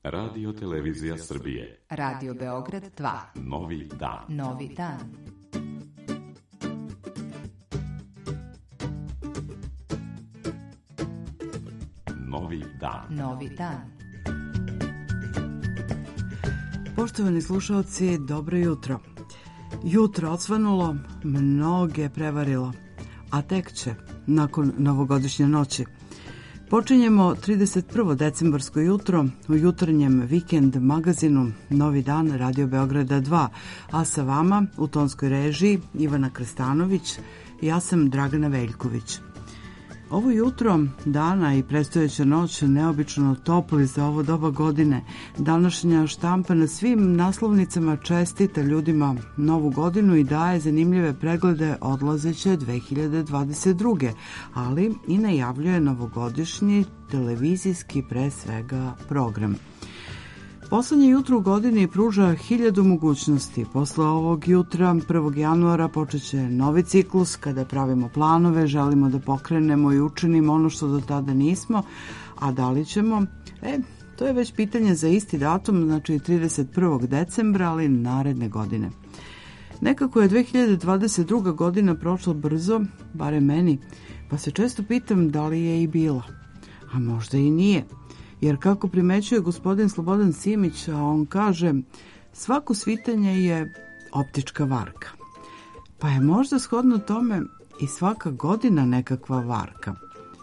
Radio Televizija Srbije. Radio Beograd 2. Novi dan. Novi dan. Novi dan. Novi dan. Poštovani slušalci, dobro jutro. Jutro odsvanulo, mnoge prevarilo, a tek će, nakon novogodišnje noći. Počinjemo 31. decembarsko jutro u jutarnjem vikend magazinu Novi dan Radio Beograda 2, a sa vama u tonskoj režiji Ivana Krstanović i ja sam Dragana Veljković. Ovo jutro dana i predstojeća noć neobično topli za ovo doba godine. Današnja štampa na svim naslovnicama čestita ljudima novu godinu i daje zanimljive preglede odlazeće 2022. ali i najavljuje novogodišnji televizijski pre svega program. Poslednje jutro u godini pruža 1000 mogućnosti. Posle ovog jutra, 1. januara, počeće novi ciklus kada pravimo planove, želimo da pokrenemo i učinimo ono što do tada nismo, a da li ćemo? To je već pitanje za isti datum, znači 31. decembra, ali naredne godine. Nekako je 2022. godina prošla brzo, barem meni, pa se često pitam da li je i bila. A možda i nije. Jer kako primećuje gospodin Slobodan Simić, a on kaže, svako svitanje je optička varka. Pa je možda shodno tome i svaka godina nekakva varka.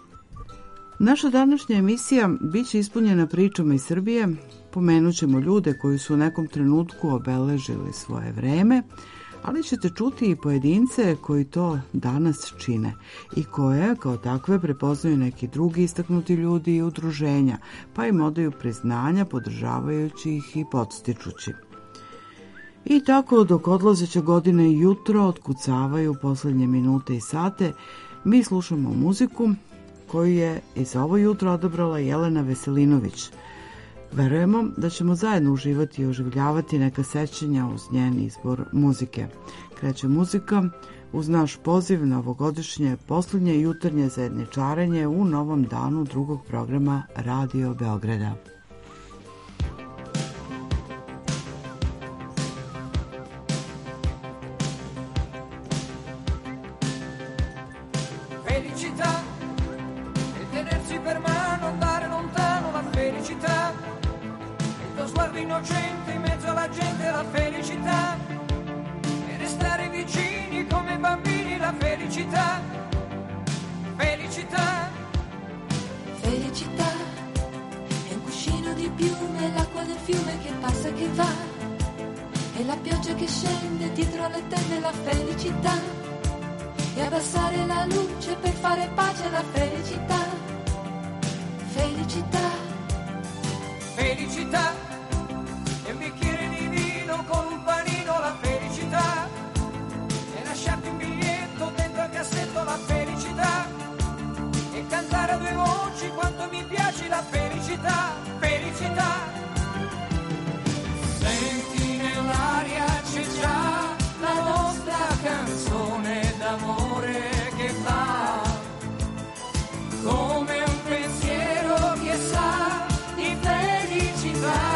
Naša današnja emisija bit će ispunjena pričama iz Srbije, pomenut ćemo ljude koji su u nekom trenutku obeležili svoje vreme, ali ćete čuti i pojedince koji to danas čine i koje kao takve prepoznaju neki drugi istaknuti ljudi i udruženja, pa im odaju priznanja podržavajući ih i podstičući. I tako dok odlazeće godine jutro otkucavaju poslednje minute i sate, mi slušamo muziku koju je i za ovo jutro odabrala Jelena Veselinović. Verujemo da ćemo zajedno uživati i oživljavati neka sećanja uz njen izbor muzike. Kreće muzika uz naš poziv na ovogodišnje poslednje jutarnje zajedničarenje u novom danu drugog programa Radio Beograda. Felicità e tenersi per mano, andare lontano la felicità. Sguardo innocente in mezzo alla gente, la felicità, e restare vicini come bambini, la felicità, felicità. Felicità è un cuscino di piume, l'acqua del fiume che passa e che va, e la pioggia che scende dietro le tende, la felicità, e abbassare la luce per fare pace, la felicità, felicità, felicità. Con un panino la felicità, e lasciarti un biglietto dentro al cassetto, la felicità, e cantare a due voci quanto mi piace la felicità, felicità. Senti nell'aria c'è già la nostra canzone d'amore che va come un pensiero che sa di felicità.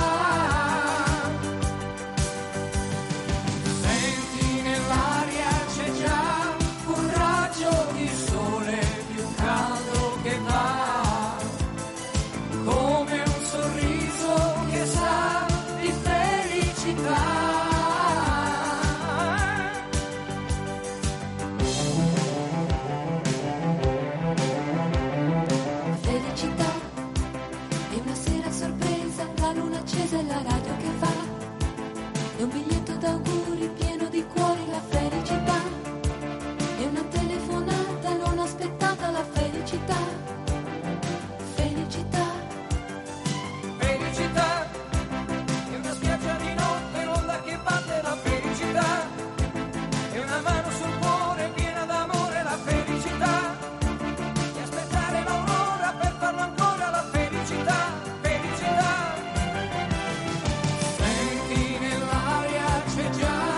La radio che va, è un biglietto d'auguri pieno di cuori, la felicità, è una telefonata non aspettata, la felicità, felicità, felicità, è una spiaggia di notte, l'onda che batte, la felicità, è una mano sul cuore piena d'amore, la felicità, e aspettare l'aurora per farlo ancora, la felicità, felicità. C'è già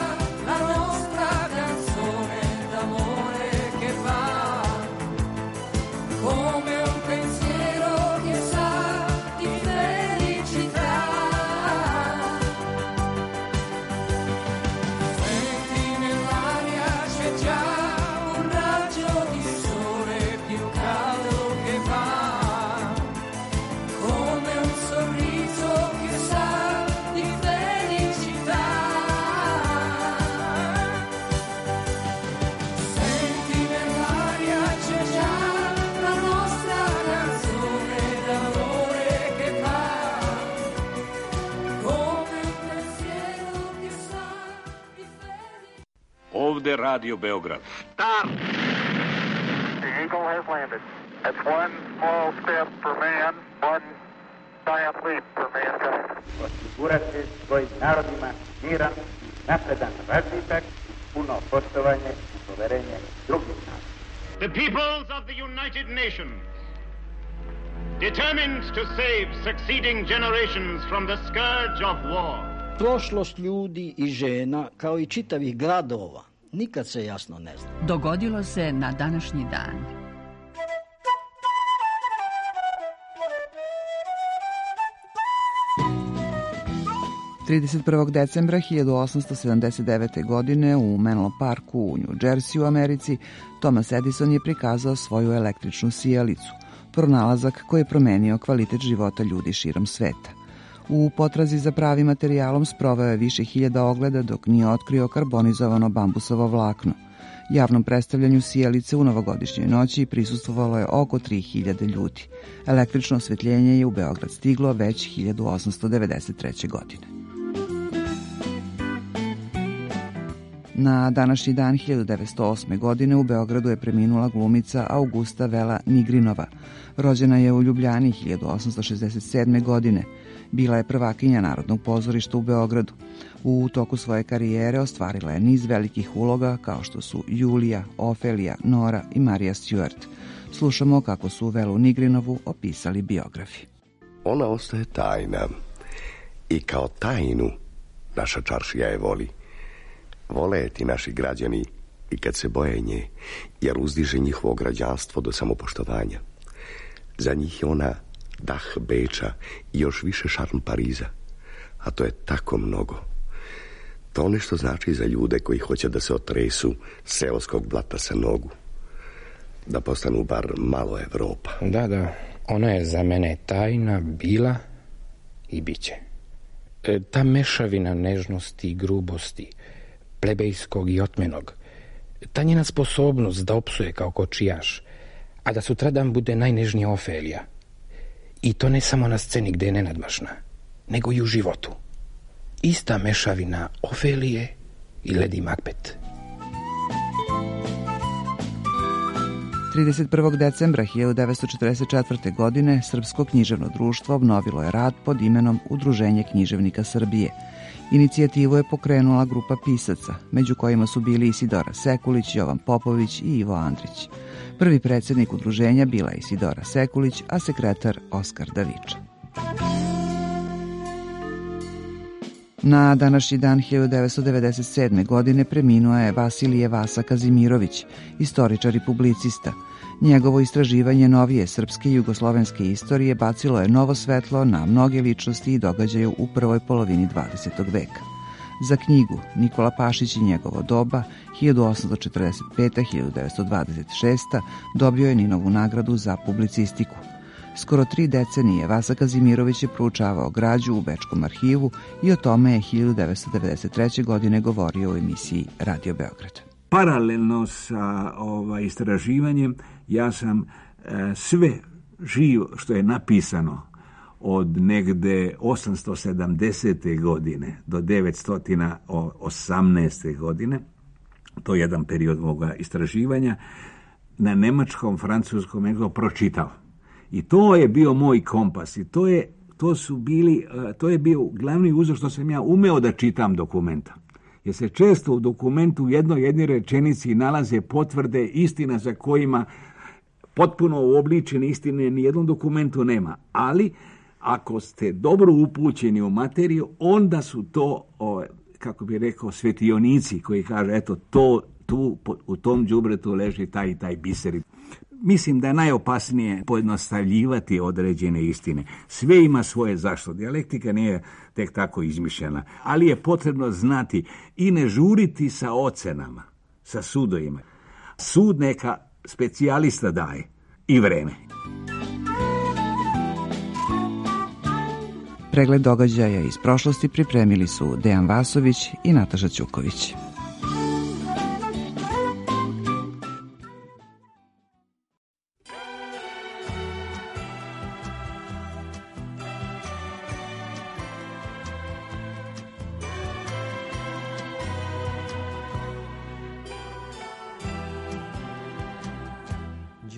ovde Radio Beograd. Start! The Eagle has landed. That's one small step for man, one giant leap for mankind. Osigurati svojim narodima miran, napredan razvitak, puno poštovanje i poverenje drugih naroda. The peoples of the United Nations, determined to save succeeding generations from the scourge of war. Prošlost ljudi i žena, kao i čitavih gradova, nikad se jasno ne zna. Dogodilo se na današnji dan. ...31. decembra 1879. godine u Menlo Parku u New Jersey u Americi Thomas Edison je prikazao svoju električnu sijalicu, pronalazak koji je promenio kvalitet života ljudi širom sveta. U potrazi za pravim materijalom sproveo je više hiljada ogleda dok nije otkrio karbonizovano bambusovo vlakno. Javnom predstavljanju sijalice u novogodišnjoj noći prisustvovalo je oko 3000 ljudi. Električno osvetljenje je u Beograd stiglo već 1893. godine. Na današnji dan 1908. godine u Beogradu je preminula glumica Augusta Vela Nigrinova. Rođena je u Ljubljani 1867. godine. Bila je prvakinja Narodnog pozorišta u Beogradu. U toku svoje karijere ostvarila je niz velikih uloga kao što su Julija, Ofelija, Nora i Marija Stuart. Slušamo kako su Velu Nigrinovu opisali biografi. Ona ostaje tajna i kao tajnu naša čaršija je voli. Vole je ti naši građani i kad se boje nje, jer uzdiže njihovo građanstvo do samopoštovanja. Za njih je ona dah Beča i još više šarm Pariza, a to je tako mnogo. To nešto znači za ljude koji hoće da se otresu seoskog blata sa nogu, da postanu bar malo Evropa. Da, ona je za mene tajna bila i biće. Ta mešavina nežnosti i grubosti, plebejskog i otmenog, ta njena sposobnost da opsuje kao kočijaš, a da sutradan bude najnežnija Ofelija. I to ne samo na sceni gde je nenadmašna, nego i u životu. Ista mešavina Ofelije i Lady Macbeth. 31. decembra 1944. godine Srpsko književno društvo obnovilo je rad pod imenom Udruženje književnika Srbije. Inicijativu je pokrenula grupa pisaca, među kojima su bili Isidora Sekulić, Jovan Popović i Ivo Andrić. Prvi predsjednik udruženja bila je Isidora Sekulić, a sekretar Oskar Daviča. Na današnji dan 1997. godine preminuo je Vasilije Vasa Kazimirović, istoričar i publicista. Njegovo istraživanje novije srpske i jugoslovenske istorije bacilo je novo svetlo na mnoge ličnosti i događaje u prvoj polovini 20. veka. Za knjigu Nikola Pašić i njegovo doba 1845-1926 dobio je Ninovu nagradu za publicistiku. Skoro 3 decenije Vasa Kazimirović je proučavao građu u Bečkom arhivu i o tome je 1993. godine govorio u emisiji Radio Beograd. Paralelno sa istraživanjem ja sam sve živo što je napisano od negde 870. godine do 918. godine, to je jedan period ovoga istraživanja, na nemačkom, francuskom, engleskom pročitao. I to je bio moj kompas i to je bio glavni uzor što sam ja umeo da čitam dokumenta. Jer se često u dokumentu u jednoj rečenici nalaze potvrde istina za kojima potpuno uobličene istine ni jednom dokumentu nema. Ali ako ste dobro upućeni u materiju, onda su to, kako bi rekao, svetionici koji kaže, eto, u tom đubretu leži taj i taj biser. Mislim da je najopasnije pojednostavljivati određene istine. Sve ima svoje zašto. Dijalektika nije tek tako izmišljena, ali je potrebno znati i ne žuriti sa ocenama, sa sudovima. Sud neka specijalista daje i vreme. Pregled događaja iz prošlosti pripremili su Dejan Vasović i Nataša Ćuković.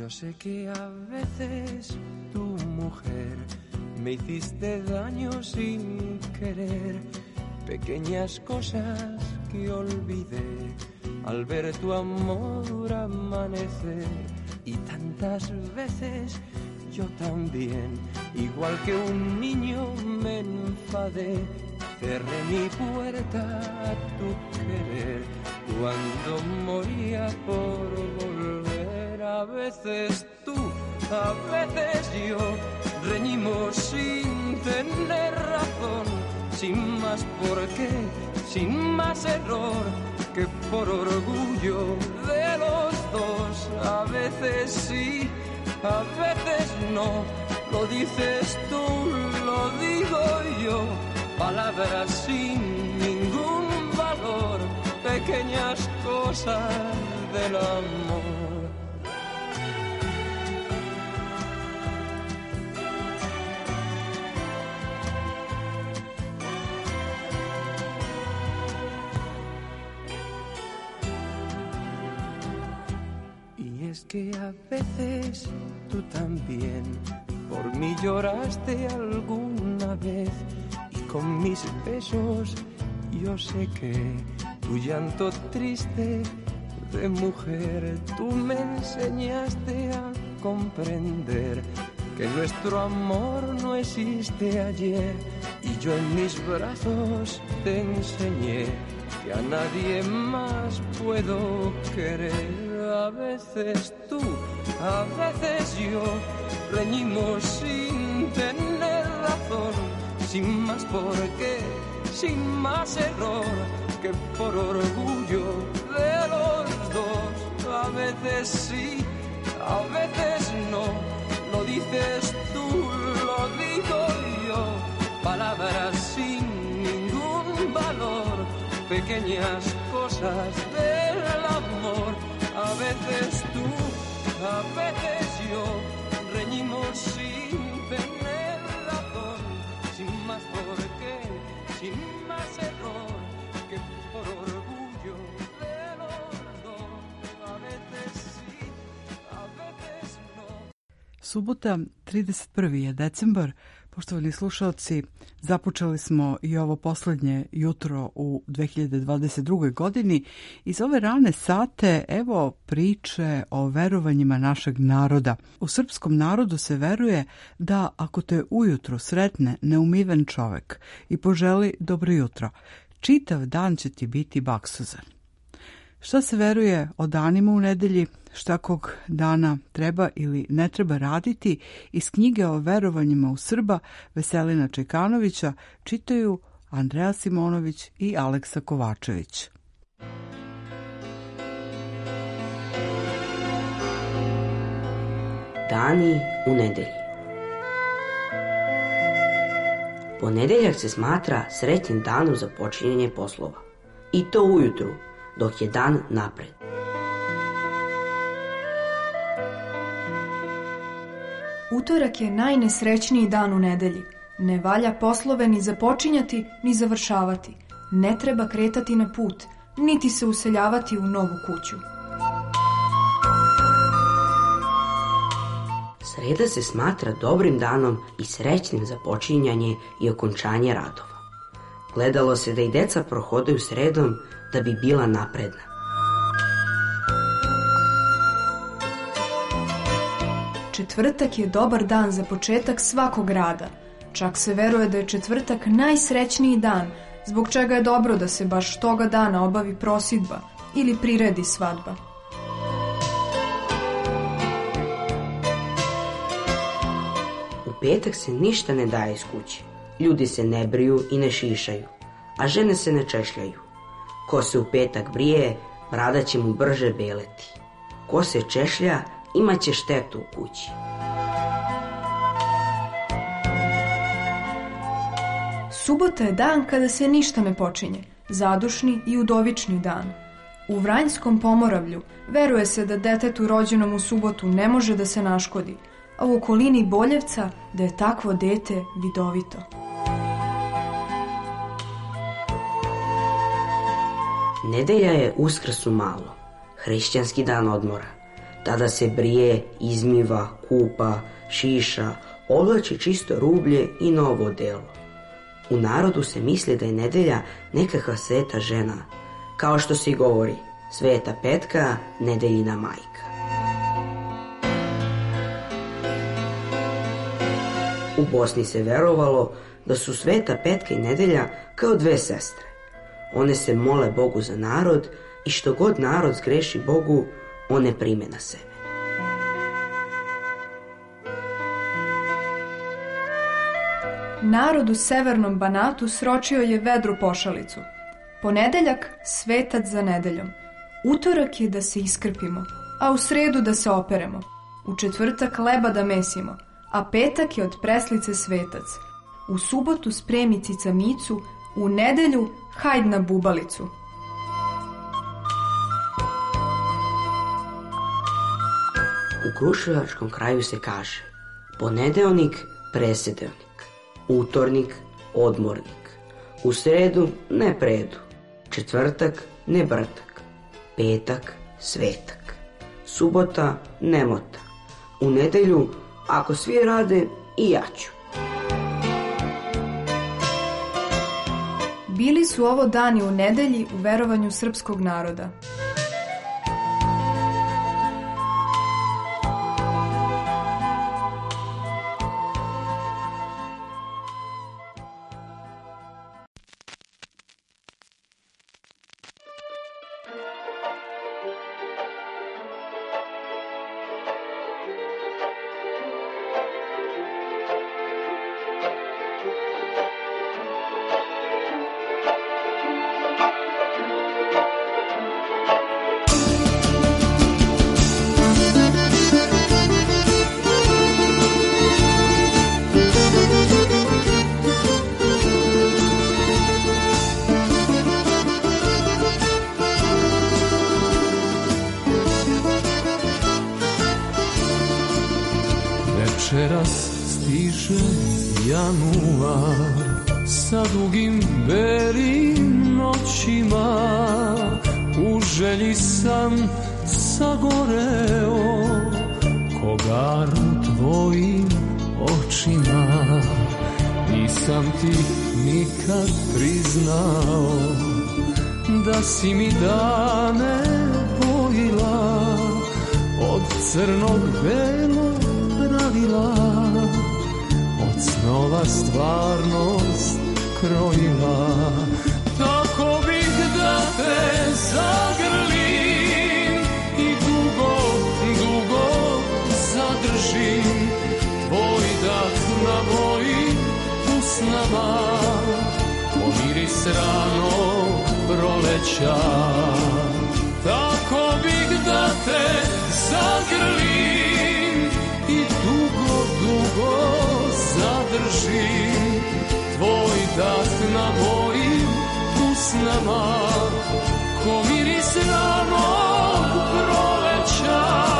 sé que a veces tu mujer me hiciste daño sin querer, pequeñas cosas que olvidé al ver tu amor amanecer. Y tantas veces yo también, igual que un niño, me enfadé, cerré mi puerta a tu querer cuando moría por volver. A veces tú, a veces yo, reñimos sin tener razón, sin más por qué, sin más error que por orgullo de los dos. A veces sí, a veces no, lo dices tú, lo digo yo, palabras sin ningún valor, pequeñas cosas del amor. Es que a veces tú también por mí lloraste alguna vez, y con mis besos yo sé que tu llanto triste de mujer tú me enseñaste a comprender que nuestro amor no existe ayer, y yo en mis brazos te enseñé que a nadie más puedo querer. A veces tú, a veces yo, reñimos sin tener razón, sin más por qué, sin más error que por orgullo de los dos. A veces sí, a veces no, lo dices tú, lo digo yo, palabras sin ningún valor, pequeñas cosas del amor. A veces tú, a veces yo, reñimos sin tener razón, sin más por qué, sin más error que por orgullo de los dos. A veces sí, a veces no. Subota, 31. je decembar. Poštovani slušalci, započeli smo i ovo poslednje jutro u 2022. godini. Iz ove rane sate evo priče o verovanjima našeg naroda. U srpskom narodu se veruje da ako te ujutro sretne neumiven čovek i poželi dobro jutro, čitav dan će ti biti baksuzan. Šta se veruje o danima u nedelji, šta kog dana treba ili ne treba raditi, iz knjige o verovanjima u Srba Veselina Čekanovića čitaju Andreja Simonović i Aleksa Kovačević. Dani u nedelji. Ponedeljak se smatra srećnim danom za počinjenje poslova. I to ujutru, dok je dan napred. Utorak je najnesrećniji dan u nedelji. Ne valja poslove ni započinjati, ni završavati. Ne treba kretati na put, niti se useljavati u novu kuću. Sreda se smatra dobrim danom i srećnim za počinjanje i okončanje radova. Gledalo se da i deca prohodaju sredom da bi bila napredna. Četvrtak je dobar dan za početak svakog rada. Čak se veruje da je četvrtak najsrećniji dan, zbog čega je dobro da se baš toga dana obavi prosidba ili priredi svadba. U petak se ništa ne daje iz kuće. Ljudi se ne briju i ne šišaju, a žene se ne češljaju. Ko se u petak brije, brada će mu brže beleti. Ko se češlja, imaće štetu u kući. Subota je dan kada se ništa ne počinje, zadušni i udovični dan. U Vranjskom Pomoravlju veruje se da detetu rođenom u subotu ne može da se naškodi, a u okolini Boljevca da je takvo dete vidovito. Nedelja je Uskrs u malo, hrišćanski dan odmora. Tada se brije, izmiva, kupa, šiša, oblači čisto rublje i novo odelo. U narodu se misli da je nedelja nekakva sveta žena, kao što se i govori, Sveta Petka, nedeljina majka. U Bosni se verovalo da su Sveta Petka i nedelja kao dve sestre. One se mole Bogu za narod i što god narod zgreši Bogu, one prime na sebe. Narod u severnom Banatu sročio je vedru pošalicu. Ponedeljak svetac za nedeljom. Utorak je da se iskrpimo, a u sredu da se operemo. U četvrtak leba da mesimo, a petak je od preslice svetac. U subotu spremi cicamicu, u nedelju hajd na bubalicu. U kruševačkom kraju se kaže: ponedeonik presedeonik, utornik odmornik, u sredu ne predu, četvrtak ne brtak, petak svetak, subota nemota, u nedelju ako svi rade i ja ću. Bili su ovo dani u nedelji u verovanju srpskog naroda. Večeras stiže januar sa dugim belim noćima, u želji sam sagoreo kogaru tvojim očima. Nisam ti nikad priznao da si mi dane bojila, od crnog belo pravila, od snova stvarnost krojila. Tako bih da te zagrlim i dugo, dugo zadržim, tvoj dah na mojim usnama, pomiris ranog proleća. Tako bih da te zagrlim i dugo, dugo zadržim, tvoj dah na mojim usnama, ko miris ranog proleća.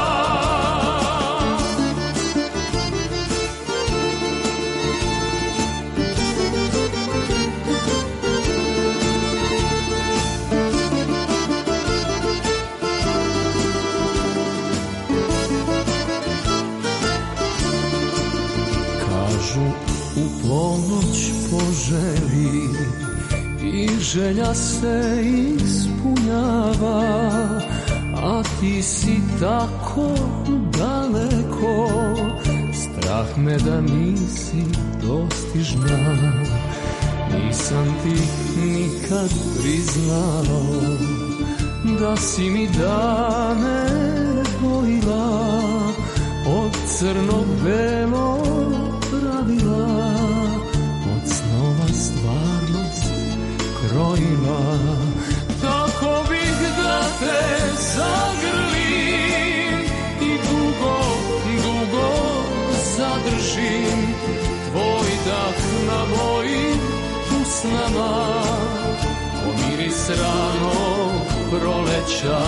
U ponoć poželi i želja se ispunjava, a ti si tako daleko, strah me da nisi dostižna. Nisam ti nikad priznao da si mi dane bojila, od crnog belo pravila, od snova stvarnost krojila. Tako bih da te zagrlim i dugo, dugo zadržim, tvoj dah na mojim usnama, pomiris ranog proleća.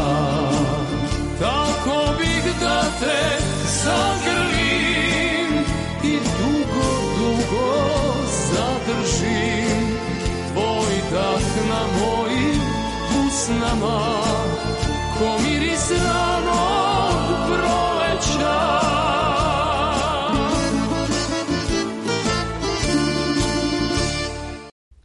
Tako bih da te zagrlim i dugo, dugo zadržim, tvoj dah na mojim usnama, ko miris ranog proleća.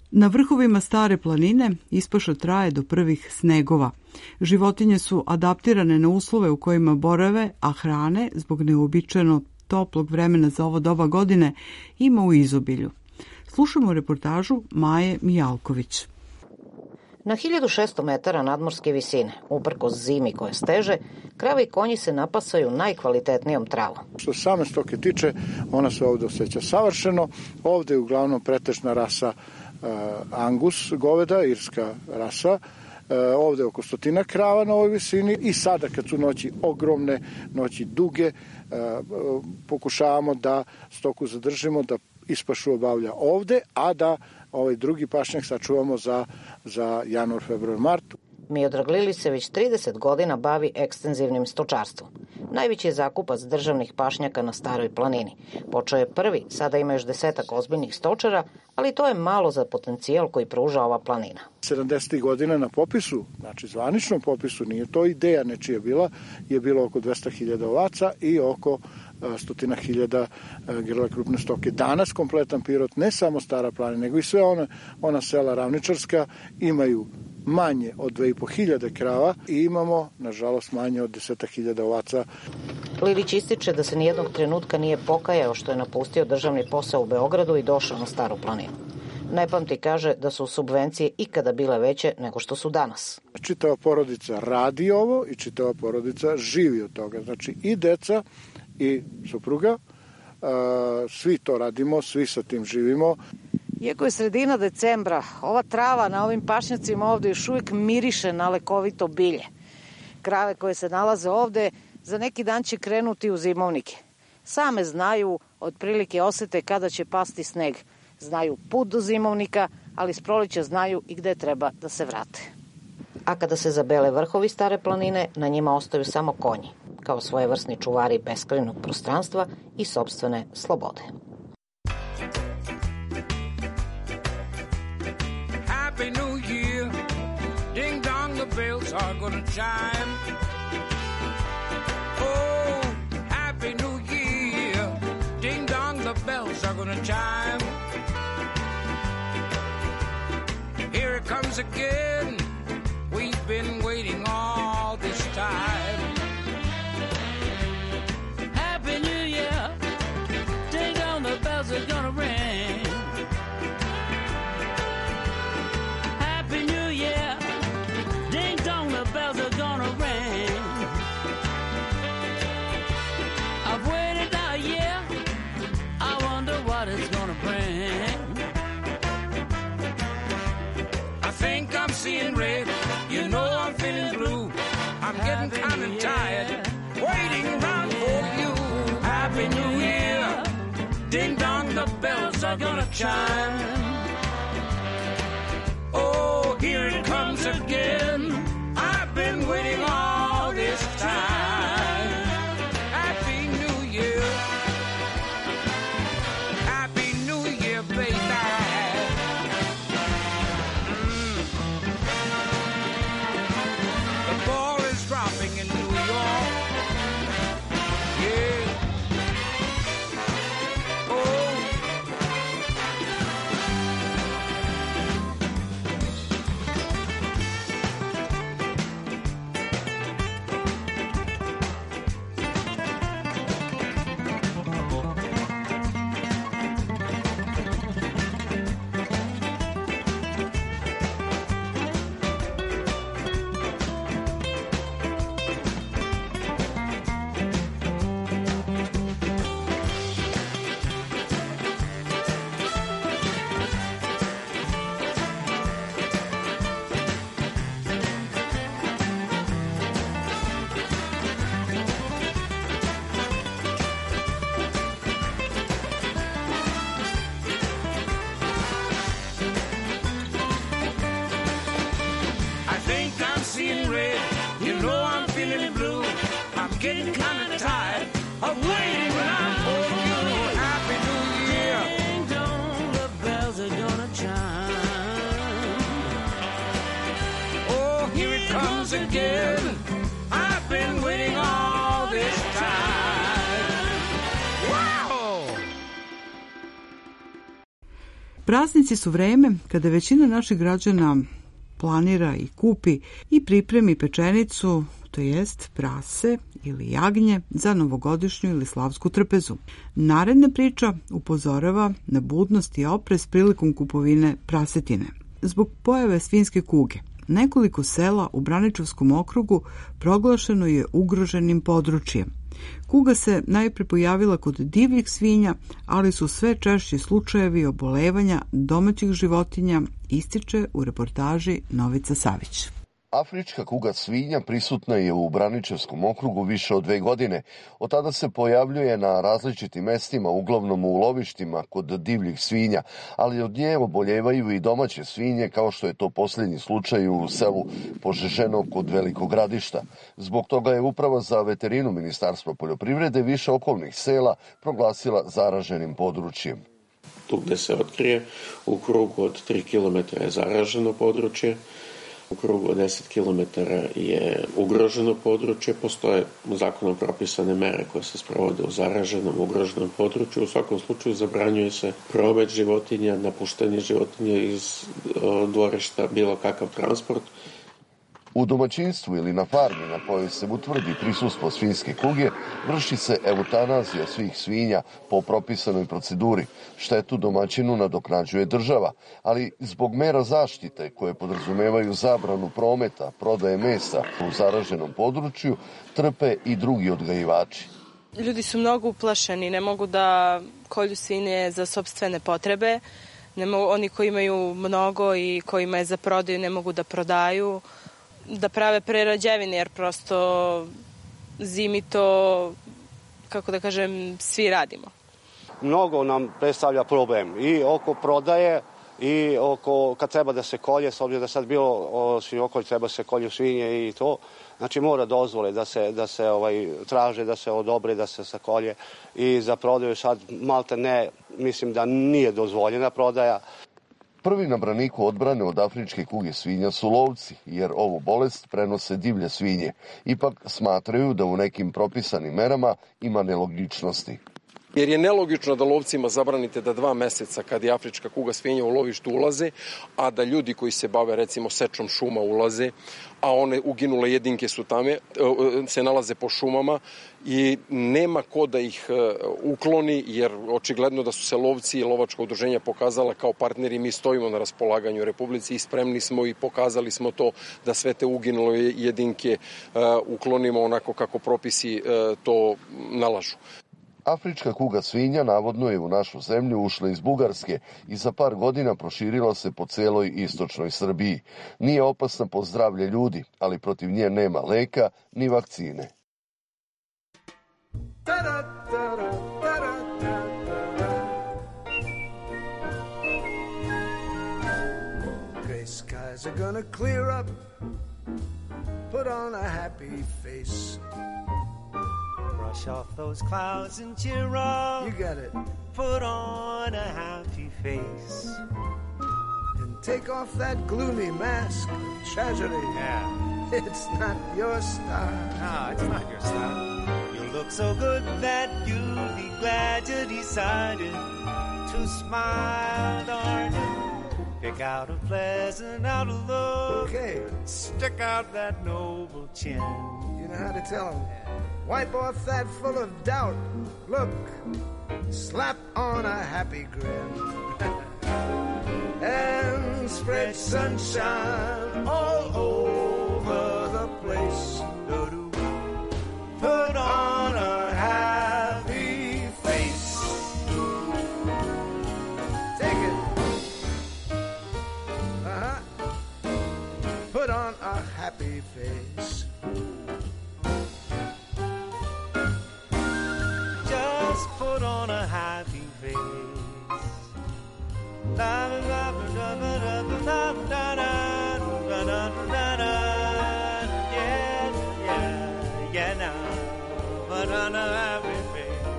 Na vrhovima Stare planine ispaša traje do prvih snegova. Životinje su adaptirane na uslove u kojima borave, a hrane, zbog neuobičajeno toplog vremena za ovo doba godine, ima u izobilju. Slušamo reportažu Maje Mijalković. Na 1600 metara nadmorske visine, uprkos zimi koje steže, krave i konji se napasaju najkvalitetnijom travom. Što same stoke tiče, ona se ovde osjeća savršeno. Ovde je uglavnom pretežna rasa Angus goveda, irska rasa. Ovde je oko 100 krava na ovoj visini i sada kad su noći ogromne, noći duge, pokušavamo da stoku zadržimo, da ispašu obavlja ovde, a da ovaj drugi pašnjak sačuvamo za januar, februar, mart. Miodrag Lilić se već 30 godina bavi ekstenzivnim stočarstvom. Najveći je zakupac državnih pašnjaka na Staroj planini. Počeo je prvi, sada ima još 10 ozbiljnih stočara, ali to je malo za potencijal koji pruža ova planina. 70. godina na popisu, znači zvaničnom popisu, nije to ideja nečija bila, je bilo oko 200.000 ovaca i oko 100.000 grla krupne stoke. Danas kompletan Pirot, ne samo Stara planina, nego i sve ona sela ravničarska imaju manje od 2.500 krava i imamo, nažalost, manje od 10.000 ovaca. Lilić ističe da se nijednog trenutka nije pokajao što je napustio državni posao u Beogradu i došao na Staru planinu. Ne pamti, kaže, da su subvencije ikada bile veće nego što su danas. Čitava porodica radi ovo i čitava porodica živi od toga. Znači i deca i supruga, svi to radimo, svi sa tim živimo. Iako je sredina decembra, ova trava na ovim pašnjacima ovde još uvijek miriše na lekovito bilje. Krave koje se nalaze ovde za neki dan će krenuti u zimovnike. Same znaju, otprilike osete kada će pasti sneg. Znaju put do zimovnika, ali s proleća znaju i gde treba da se vrate. A kada se zabele vrhovi Stare planine, na njima ostaju samo konji, kao svojevrsni čuvari beskrajnog prostranstva i sopstvene slobode. Happy New Year, ding dong the bells are gonna chime. Oh, Happy New Year, ding dong the bells are gonna chime. Here it comes again, we've been waiting all this time. Happy New Year, ding dong the bells are gonna ring. Happy New Year, ding dong the bells are gonna ring. I've waited a year, I wonder what it's gonna bring. I think I'm seeing red, you know I'm feeling blue. I'm getting kind of tired, waiting around for you. Happy New Year, ding dong the bells are gonna chime. Oh, here it comes again, I've been waiting all this time. Happy New Year, Happy New Year, baby. The ball is dropping in New York. Yeah. Oh. Seeing red, you know I'm feeling blue. I'm getting kind of tired of waiting around for you. Happy New Year. Ding dong, the bells are gonna chime. Oh, here it comes again. I've been waiting all this time. Wow! Praznici su vreme kada većina naših građana planira i kupi i pripremi pečenicu, to jest prase ili jagnje za novogodišnju ili slavsku trpezu. Naredna priča upozorava na budnost i oprez prilikom kupovine prasetine. Zbog pojave svinjske kuge, nekoliko sela u Braničevskom okrugu proglašeno je ugroženim područjem. Kuga se najpre pojavila kod divljih svinja, ali su sve češći slučajevi obolevanja domaćih životinja, ističe u reportaži Novica Savić. Afrička kuga svinja prisutna je u Braničevskom okrugu više od 2 godine. Od tada se pojavljuje na različitim mestima, uglavnom u lovištima kod divljih svinja, ali od nje oboljevaju i domaće svinje, kao što je to posljednji slučaj u selu Požeženo kod Velikog Gradišta. Zbog toga je Uprava za veterinu Ministarstva poljoprivrede više okolnih sela proglasila zaraženim područjem. Tu gde se otkrije, u krugu od 3 km je zaraženo područje, u krugu od 10 km je ugroženo područje, postoje zakonom propisane mere koje se sprovode u zaraženom, ugroženom području. U svakom slučaju zabranjuje se promet životinja, napuštanje životinja iz dvorišta, bilo kakav transport. U domaćinstvu ili na farmi na kojoj se utvrdi prisustvo svinjske kuge, vrši se eutanazija svih svinja po propisanoj proceduri. Štetu domaćinu nadoknađuje država, ali zbog mera zaštite koje podrazumevaju zabranu prometa, prodaje mesa u zaraženom području, trpe i drugi odgajivači. Ljudi su mnogo uplašeni, ne mogu da kolju svinje za sopstvene potrebe. Oni koji imaju mnogo i kojima je za prodaju ne mogu da prodaju, da prave prerađevine, jer prosto zimi to, kako da kažem, svi radimo. Mnogo nam predstavlja problem i oko prodaje i oko kad treba da se kolje, s obzirom da sad bilo svinjokolj, treba se kolju svinje i to. Znači mora dozvole da se traže, da se odobre, da se sakolje i za prodaju sad malte ne, mislim da nije dozvoljena prodaja. Prvi na braniku odbrane od afričke kuge svinja su lovci, jer ovu bolest prenose divlje svinje. Ipak smatraju da u nekim propisanim merama ima nelogičnosti. Jer je nelogično da lovcima zabranite da 2 meseca kad je afrička kuga svinja u lovištu ulaze, a da ljudi koji se bave recimo sečom šuma ulaze, a one uginule jedinke su tame, se nalaze po šumama i nema ko da ih ukloni, jer očigledno da su se lovci i lovačka udruženja pokazala kao partneri. Mi stojimo na raspolaganju Republici i spremni smo i pokazali smo to da sve te uginule jedinke uklonimo onako kako propisi to nalažu. Afrička kuga svinja navodno je u našu zemlju ušla iz Bugarske i za par godina proširila se po celoj istočnoj Srbiji. Nije opasna po zdravlje ljudi, ali protiv nje nema leka ni vakcine. Gray skies are gonna clear up. Put on a happy face. Brush off those clouds and cheer up. You got it. Put on a happy face. And take off that gloomy mask of tragedy. Yeah. It's not your style. No, it's not your style. You look so good that you'll be glad you decided to smile, darling. Pick out a pleasant outlook. Okay. Stick out that noble chin. You know how to tell them. Wipe off that full of doubt. Look, slap on a happy grin. And spread sunshine all over the place. Put on a happy face. Take it. Put on a happy face. Put on a happy face. La la la la la la la la la. Yeah now. Put on a happy face.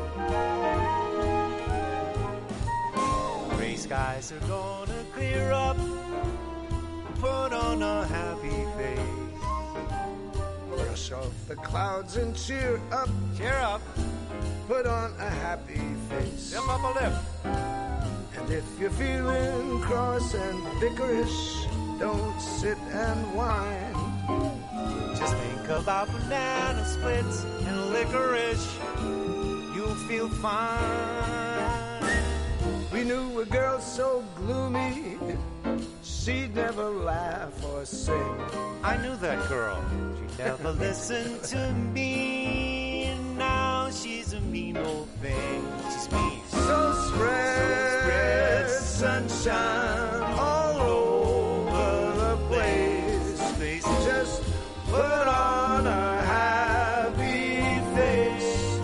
Gray skies are gonna clear up. Put on a happy face. Brush off the clouds and cheer up. Cheer up. Put on a happy face. Zip up a lip. And if you're feeling cross and bickerish, don't sit and whine. Just think about banana splits and licorice. You'll feel fine. We knew a girl so gloomy, she'd never laugh or sing. I knew that girl. She never listened to me, and now she's a mean old thing. She's mean. So spread sunshine all over the place. Just put on a happy face.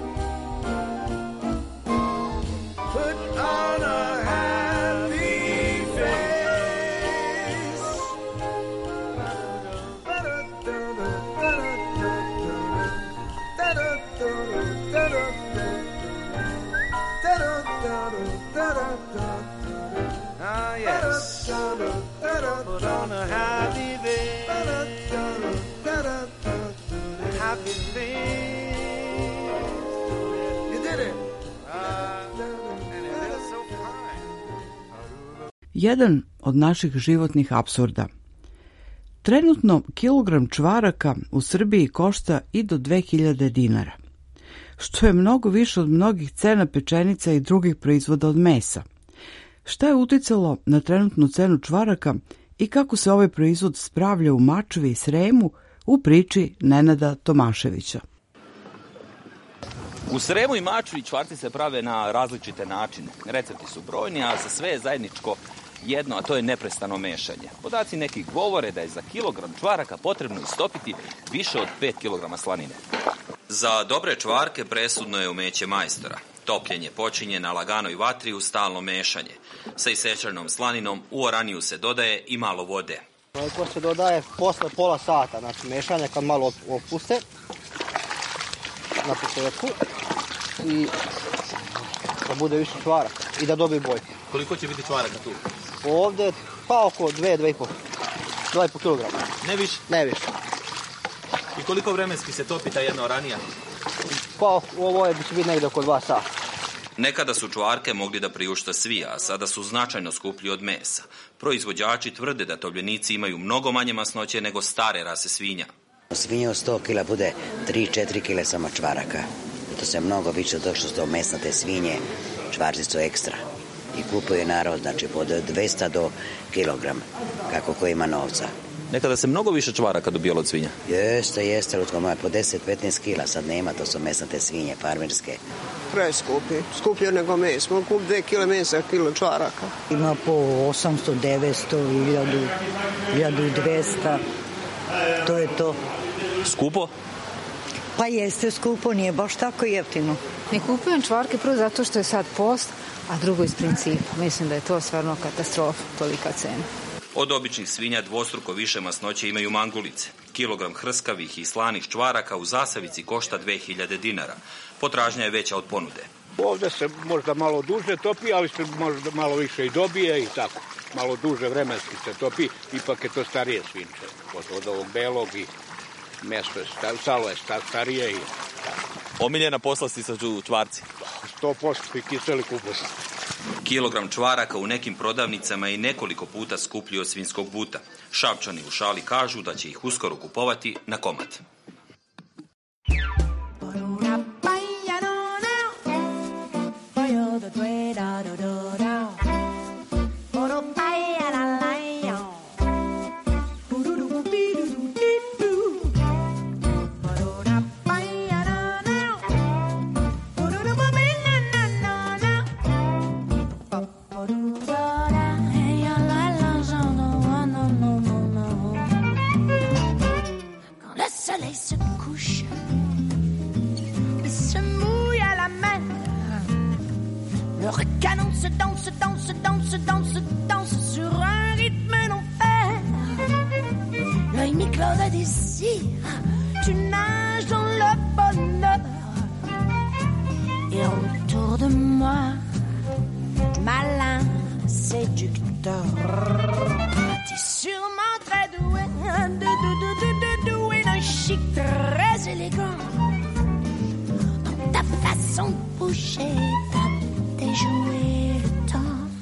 Put on a happy face. Ah, yes. Put on a happy face. Happy face. You did it. And it is so kind. Jedan od naših životnih apsurda. Trenutno kilogram čvaraka u Srbiji košta i do 2000 dinara, što je mnogo više od mnogih cena pečenica i drugih proizvoda od mesa. Šta je uticalo na trenutnu cenu čvaraka i kako se ovaj proizvod spravlja u Mačvi i Sremu u priči Nenada Tomaševića. U Sremu i Mačvi čvarci se prave na različite načine. Recepti su brojni, a za sve je zajedničko jedno, a to je neprestano mešanje. Podaci neki govore da je za kilogram čvaraka potrebno istopiti više od 5 kg slanine. Za dobre čvarke presudno je umeće majstora. Topljenje počinje na laganoj vatri u stalno mešanje. Sa isečenom slaninom u oraniju se dodaje i malo vode. To se dodaje posle pola sata, znači mešanja kad malo opuste na početku i da bude više čvaraka i da dobije boju. Koliko će biti čvaraka tu? Ovde pa oko 2,5 kg. Ne više? Ne više. I koliko vremenski se topi ta jedna oranija? Pa ovo će biti negde oko 2 sata. Nekada su čvarke mogli da priušta svi, a sada su značajno skuplji od mesa. Proizvođači tvrde da tovljenici imaju mnogo manje masnoće nego stare rase svinja. Svinje od 100 kila bude 3-4 kile samo čvaraka. To se mnogo više od toga što su to mesnate svinje, čvarci su ekstra. I kupuje narod, znači pod 200 do kilogram, kako ko ima novca. Nekada se mnogo više čvaraka dobijalo od svinja. Jeste, Lutko moja, po 10-15 kila, sad nema, to su mesnate svinje, farmerske. Preskupi, skuplje nego mes, mogu kup 2 kile mesa, kilo čvaraka. Ima po 800, 900, 1200, to je to. Skupo? Pa jeste skupo, nije baš tako jeftino. Ne kupujem čvarke prvo zato što je sad post, a drugo iz principa. Mislim da je to stvarno katastrofa, tolika cena. Od običnih svinja dvostruko više masnoće imaju mangulice. Kilogram hrskavih i slanih čvaraka u Zasavici košta 2000 dinara. Potražnja je veća od ponude. Ovde se možda malo duže topi, ali se možda malo više i dobije i tako. Malo duže vremenski se topi, ipak je to starije svinče. Od ovog belog i meso je salo je starije i tako. Omiljena poslastica su čvarci. 100% i kiseli kupus. Kilogram čvaraka u nekim prodavnicama je nekoliko puta skuplji od svinskog buta. Šapčani u šali kažu da će ih uskoro kupovati na komad. Tu nages dans le bonheur et autour de moi, malin séducteur. T'es sûrement très doué, doué d'un chic très élégant. Dans ta façon de bouger, t'as déjoué le temps.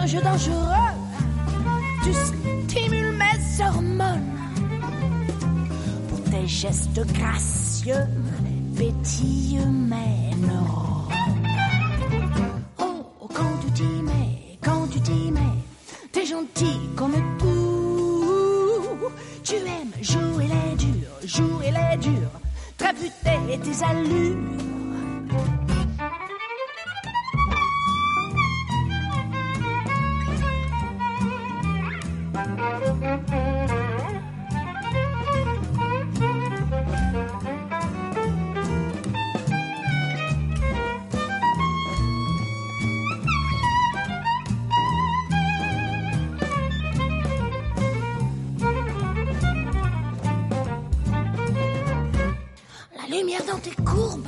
singe dangereux. Tu stimules mes hormones. Pour tes gestes gracieux, pétillent mes neurones. Oh, quand tu t'y mets, t'es gentil comme tout. Tu aimes jouer les durs, traputer tes allures. Lumière dans tes courbes,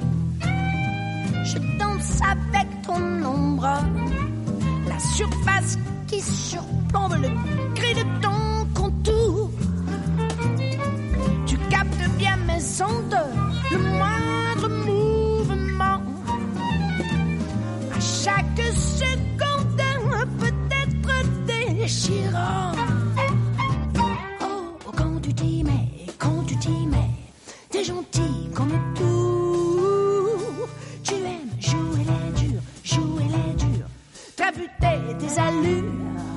je danse avec ton ombre, la surface qui surplombe le gris de ton contour. Tu captes bien mes ondes, le moindre mouvement. À chaque seconde, peut être déchirant. Oh, quand tu t'y mets, t'es gentil comme tout. Tu aimes jouer les durs, traputer tes allures.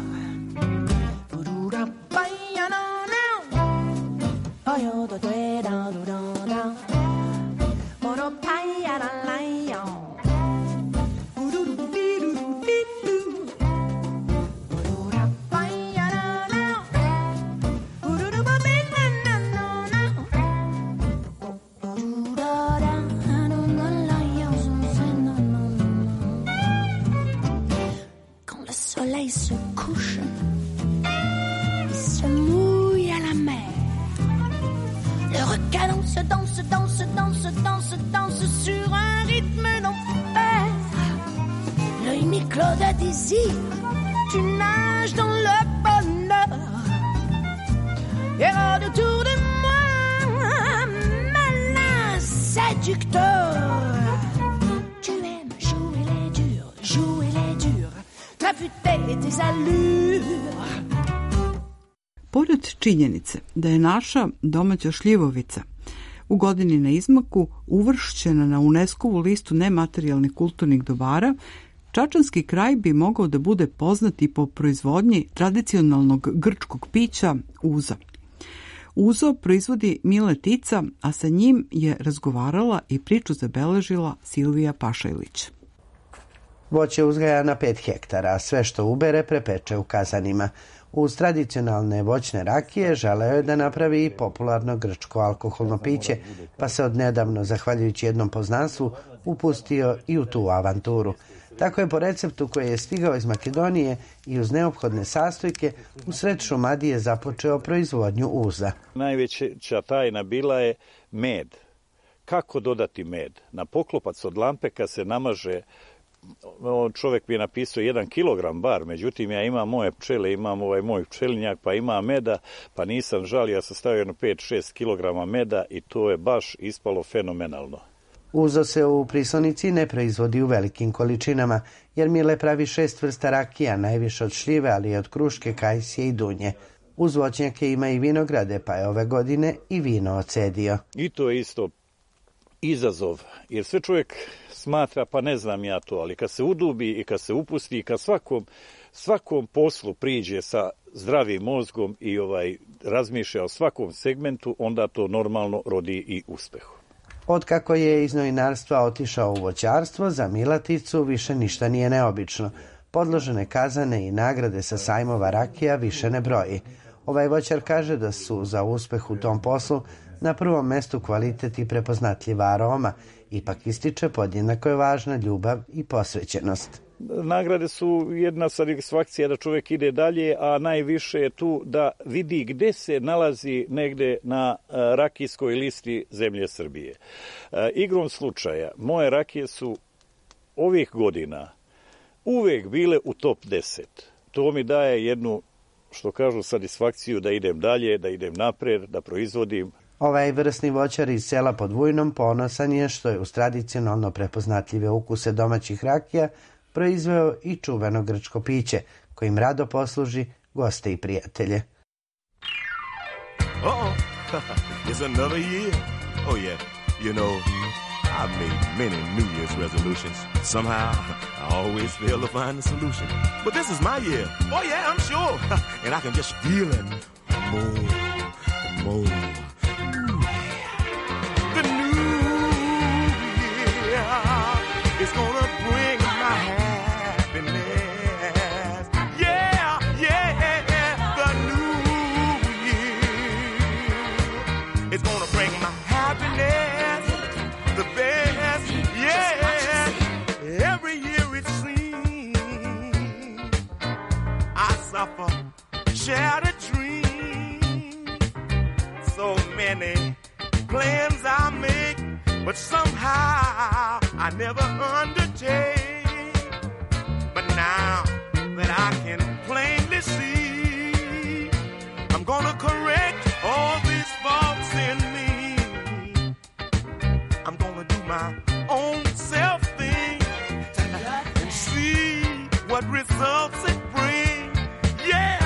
Se couche, il se mouille à la mer. Le requin danse sur un rythme d'enfer. L'œil mi-clos de désir, tu nages dans le bonheur. Et autour de moi, malin séducteur. Tu aimes jouer les durs, traputer tes allures. Pored činjenice da je naša domaća šljivovica u godini na izmaku uvršćena na UNESCO-vu listu nematerijalnih kulturnih dobara, čačanski kraj bi mogao da bude poznat i po proizvodnji tradicionalnog grčkog pića uza. Uzo proizvodi Mile Tica, a sa njim je razgovarala i priču zabeležila Silvija Pašajlić. Voće uzgaja na 5 hektara, a sve što ubere prepeče u kazanima. Uz tradicionalne voćne rakije želeo je da napravi i popularno grčko alkoholno piće, pa se odnedavno, zahvaljujući jednom poznanstvu, upustio i u tu avanturu. Tako je po receptu koji je stigao iz Makedonije i uz neophodne sastojke u sred Šumadije započeo proizvodnju uza. Najveća tajna bila je med. Kako dodati med? Na poklopac od lampeka se namaže, čovjek mi je napisao 1 kilogram bar, međutim ja imam moje pčele, imam moj pčelinjak, pa ima meda, pa nisam žalio, ja sam stavio 5-6 kilograma meda i to je baš ispalo fenomenalno. Uzo se u Prisonici ne proizvodi u velikim količinama, jer Mile pravi 6 vrsta rakija, najviše od šljive, ali i od kruške, kajsije i dunje. Uz voćnjake ima i vinograde, pa je ove godine i vino ocedio. I to je isto izazov, jer sve čovjek smatra, pa ne znam ja to, ali kad se udubi i kad se upusti i kad svakom poslu priđe sa zdravim mozgom i razmišlja o svakom segmentu, onda to normalno rodi i uspehu. Otkako je iz novinarstva otišao u voćarstvo, za Milaticu više ništa nije neobično. Podložene kazane i nagrade sa sajmova rakija više ne broji. Ovaj voćar kaže da su za uspeh u tom poslu na prvom mestu kvalitet i prepoznatljiva aroma. Ipak ističe, podjednako je važna ljubav i posvećenost. Nagrade su jedna satisfakcija da čovjek ide dalje, a najviše je tu da vidi gde se nalazi negde na rakijskoj listi zemlje Srbije. Igrom slučaja, moje rakije su ovih godina uvek bile u top 10. To mi daje jednu, što kažu, satisfakciju da idem dalje, da idem napred, da proizvodim. Ovaj vrsni voćar iz sela pod Vujnom ponosan je što je uz tradicionalno prepoznatljive ukuse domaćih rakija proizveo i čuveno grčko piće, kojim rado posluži goste i prijatelje. It's another year. Oh yeah, you know, I've made many New Year's resolutions. Somehow, I always fail to find the solution. But this is my year. Oh yeah, I'm sure. And I can just feel it more and more. The new year is gonna bring my happiness. Yeah, yeah, the new year is gonna bring my happiness, the best, yeah. Every year it seems I suffer, shared a dream. So many plans I make, but somehow I never undertake. But now that I can plainly see, I'm gonna correct all these faults in me. I'm gonna do my own self thing and see what results it brings. Yeah,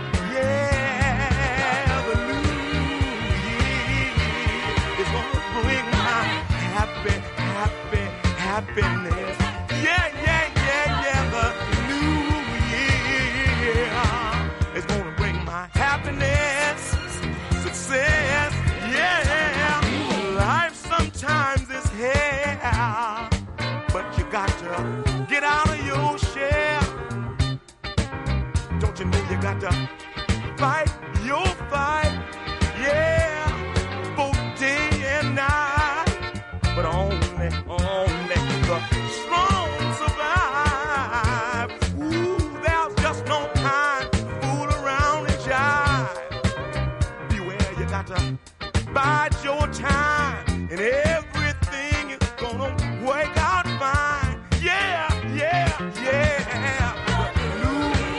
yeah, the new year is gonna bring my happiness. Yeah, yeah, yeah, yeah, the new year is gonna bring my happiness, success, yeah. Life sometimes is hell, but you got to get out of your shell. Don't you know you got to fight your fight, yeah, both day and night. But only the strong survive. Ooh, there's just no time to fool around and jive. Beware, you got to bide your time, and everything is gonna work out fine. Yeah, yeah, yeah. New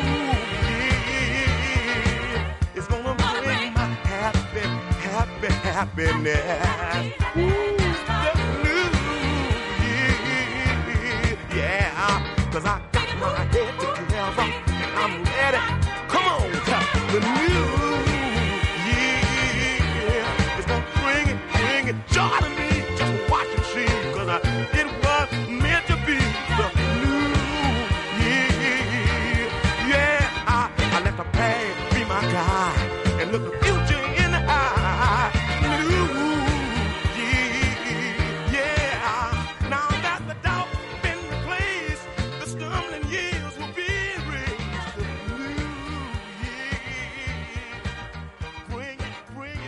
year is gonna bring my happiness. Ooh, the new year, yeah. 'Cause I got my head together and I'm ready. Come on, the new year is gonna bring it joy to me. Just watch and see, 'cause it was meant to be the new year. Yeah, I let the past be my guide and look the future in the eye. New year, yeah. Now that the doubt been replaced, the stumbling years will be erased. The new year, bring it.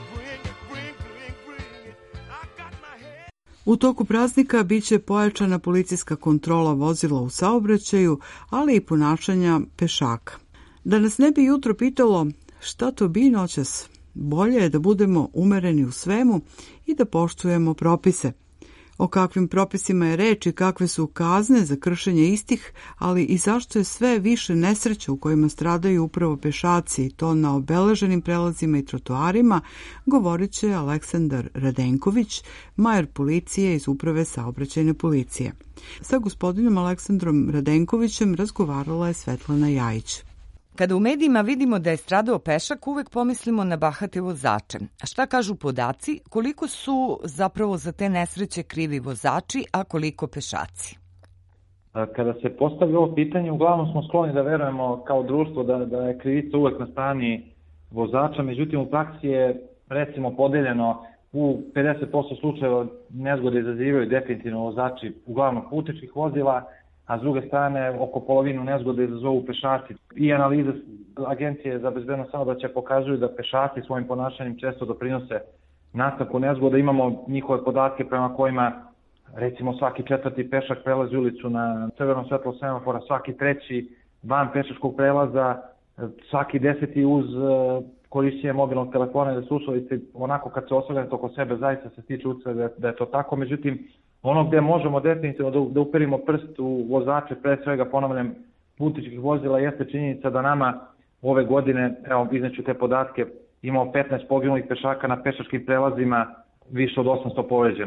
I got my head. U toku praznika biće pojačana policijska kontrola vozila u saobraćaju, ali i ponašanja pešaka. Da nas ne bi jutro pitalo šta to bi noćas, bolje je da budemo umereni u svemu i da poštujemo propise. O kakvim propisima je reč i kakve su kazne za kršenje istih, ali i zašto je sve više nesreća u kojima stradaju upravo pešaci, i to na obeleženim prelazima i trotoarima, govorit će Aleksandar Radenković, major policije iz Uprave saobraćajne policije. Sa gospodinom Aleksandrom Radenkovićem razgovarala je Svetlana Jajić. Kada u medijima vidimo da je stradao pešak, uvek pomislimo na bahate vozače. A šta kažu podaci? Koliko su zapravo za te nesreće krivi vozači, a koliko pešaci? Kada se postavi ovo pitanje, uglavnom smo skloni da verujemo kao društvo da je krivica uvek na strani vozača, međutim u praksi je recimo podeljeno u 50% slučajeva nezgode izazivaju definitivno vozači uglavnom putničkih vozila, a s druge strane oko polovinu nezgode izazovu pešaci. I analize Agencije za bezbednost saobraćaja pokazuju da pešaci svojim ponašanjem često doprinose nastanku nezgoda. Imamo njihove podatke prema kojima recimo svaki 4. pešak prelazi ulicu na crveno svetlo semafora, svaki 3. van pešačkog prelaza, svaki 10. uz korišćenje mobilnog telefona, da se uslovite onako kad se osvrnete oko sebe, zaista se stiče utisak da je to tako. Međutim, ono gde možemo definitivno da uperimo prst u vozače, pre svega ponavljam, putničkih vozila, jeste činjenica da nama ove godine, evo izneću te podatke, imamo 15 poginulih pešaka na pešačkim prelazima, više od 800 povređeno.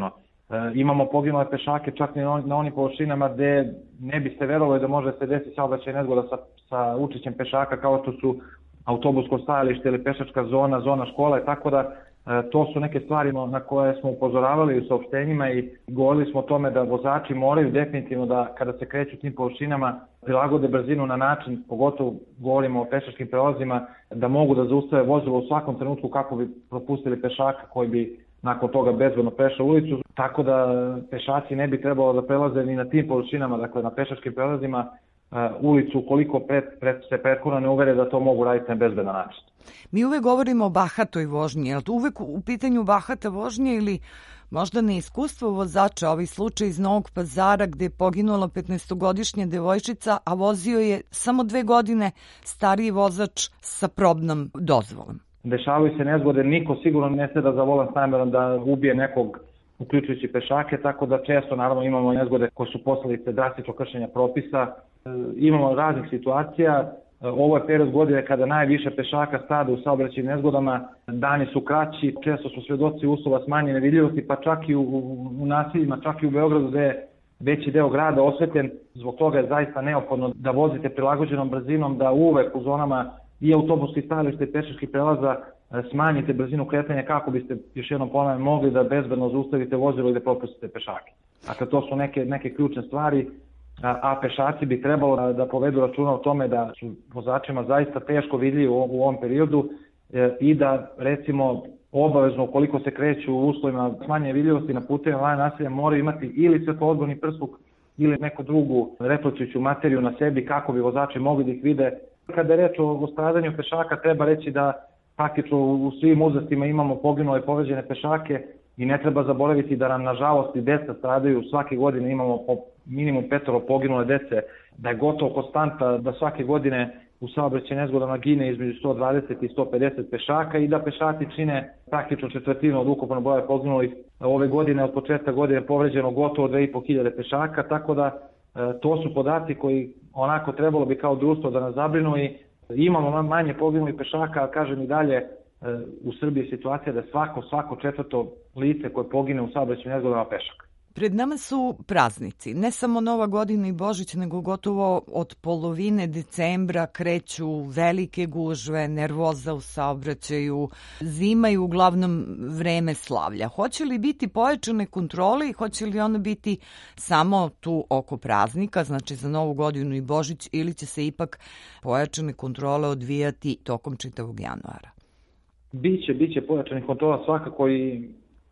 Imamo poginule pešake čak i na onim površinama gde ne biste verovali da može se desiti saobraćajna nezgoda sa učešćem pešaka kao što su autobusko stajalište ili pešačka zona škole, tako da to su neke stvari na koje smo upozoravali u saopštenjima i govorili smo o tome da vozači moraju definitivno da kada se kreću tim površinama prilagode brzinu na način, pogotovo govorimo o pešačkim prelazima, da mogu da zaustave vozilo u svakom trenutku kako bi propustili pešaka koji bi nakon toga bezbedno prešao ulicu, tako da pešaci ne bi trebalo da prelaze ni na tim površinama, dakle na pešačkim prelazima ulicu ukoliko se prethodno ne uvere da to mogu raditi na bezbedan način. Mi uvek govorimo o bahatoj vožnji, je li to uvek u pitanju bahata vožnje ili možda neiskustvo vozača, ovaj slučaj iz Novog Pazara gde je poginula 15-godišnja devojčica, a vozio je samo 2 godine stariji vozač sa probnom dozvolom? Dešavaju se nezgode, niko sigurno ne seda za volan s namerom da ubije nekog, uključujući pešake, tako da često naravno imamo nezgode koje su posledice drastičnog kršenja propisa. Imamo raznih situacija. Ovo je period godine kada najviše pešaka strada u saobraćajnim nezgodama, dani su kraći, često su svedoci uslova smanjene vidljivosti, pa čak i u naseljima, čak i u Beogradu gde je veći deo grada osvetljen. Zbog toga je zaista neophodno da vozite prilagođenom brzinom, da uvek u zonama i autobuskih stajališta i pešačkih prelaza smanjite brzinu kretanja kako biste, još jednom ponavljam, mogli da bezbedno zaustavite vozilo i da propustite pešake. Dakle, to su neke ključne stvari, a pešaci bi trebalo da povedu računa o tome da su vozačima zaista teško vidljivi u ovom periodu i da, recimo, obavezno ukoliko se kreću u uslovima smanjene vidljivosti na putevima van naselja moraju imati ili svetloodborni prsluk ili neku drugu reflektujuću materiju na sebi kako bi vozači mogli da ih vide. Kada je reč o stradanju pešaka, treba reći da praktično u svim uzrastima imamo poginule i povređene pešake i ne treba zaboraviti da nam, nažalost, i deca stradaju. Svake godine imamo minimum 5 poginule dece, da je gotovo konstanta da svake godine u saobraćajnim nezgodama gine između 120 i 150 pešaka i da pešaci čine praktično četvrtinu od ukupnog broja poginulih. Ove godine, od početka godine, povređeno gotovo 2500 pešaka, tako da to su podaci koji onako trebalo bi kao društvo da nas zabrinu i imamo manje poginulih pešaka, a kažem i dalje, u Srbiji je situacija da svako četvrto lice koje pogine u saobraćajnim nezgodama pešak. Pred nama su praznici, ne samo Nova godina i Božić, nego gotovo od polovine decembra kreću velike gužve, nervoza u saobraćaju, zima je uglavnom vreme slavlja. Hoće li biti pojačane kontrole i hoće li ono biti samo tu oko praznika, znači za Novu godinu i Božić, ili će se ipak pojačane kontrole odvijati tokom čitavog januara? Biće pojačanih kontrola svakako i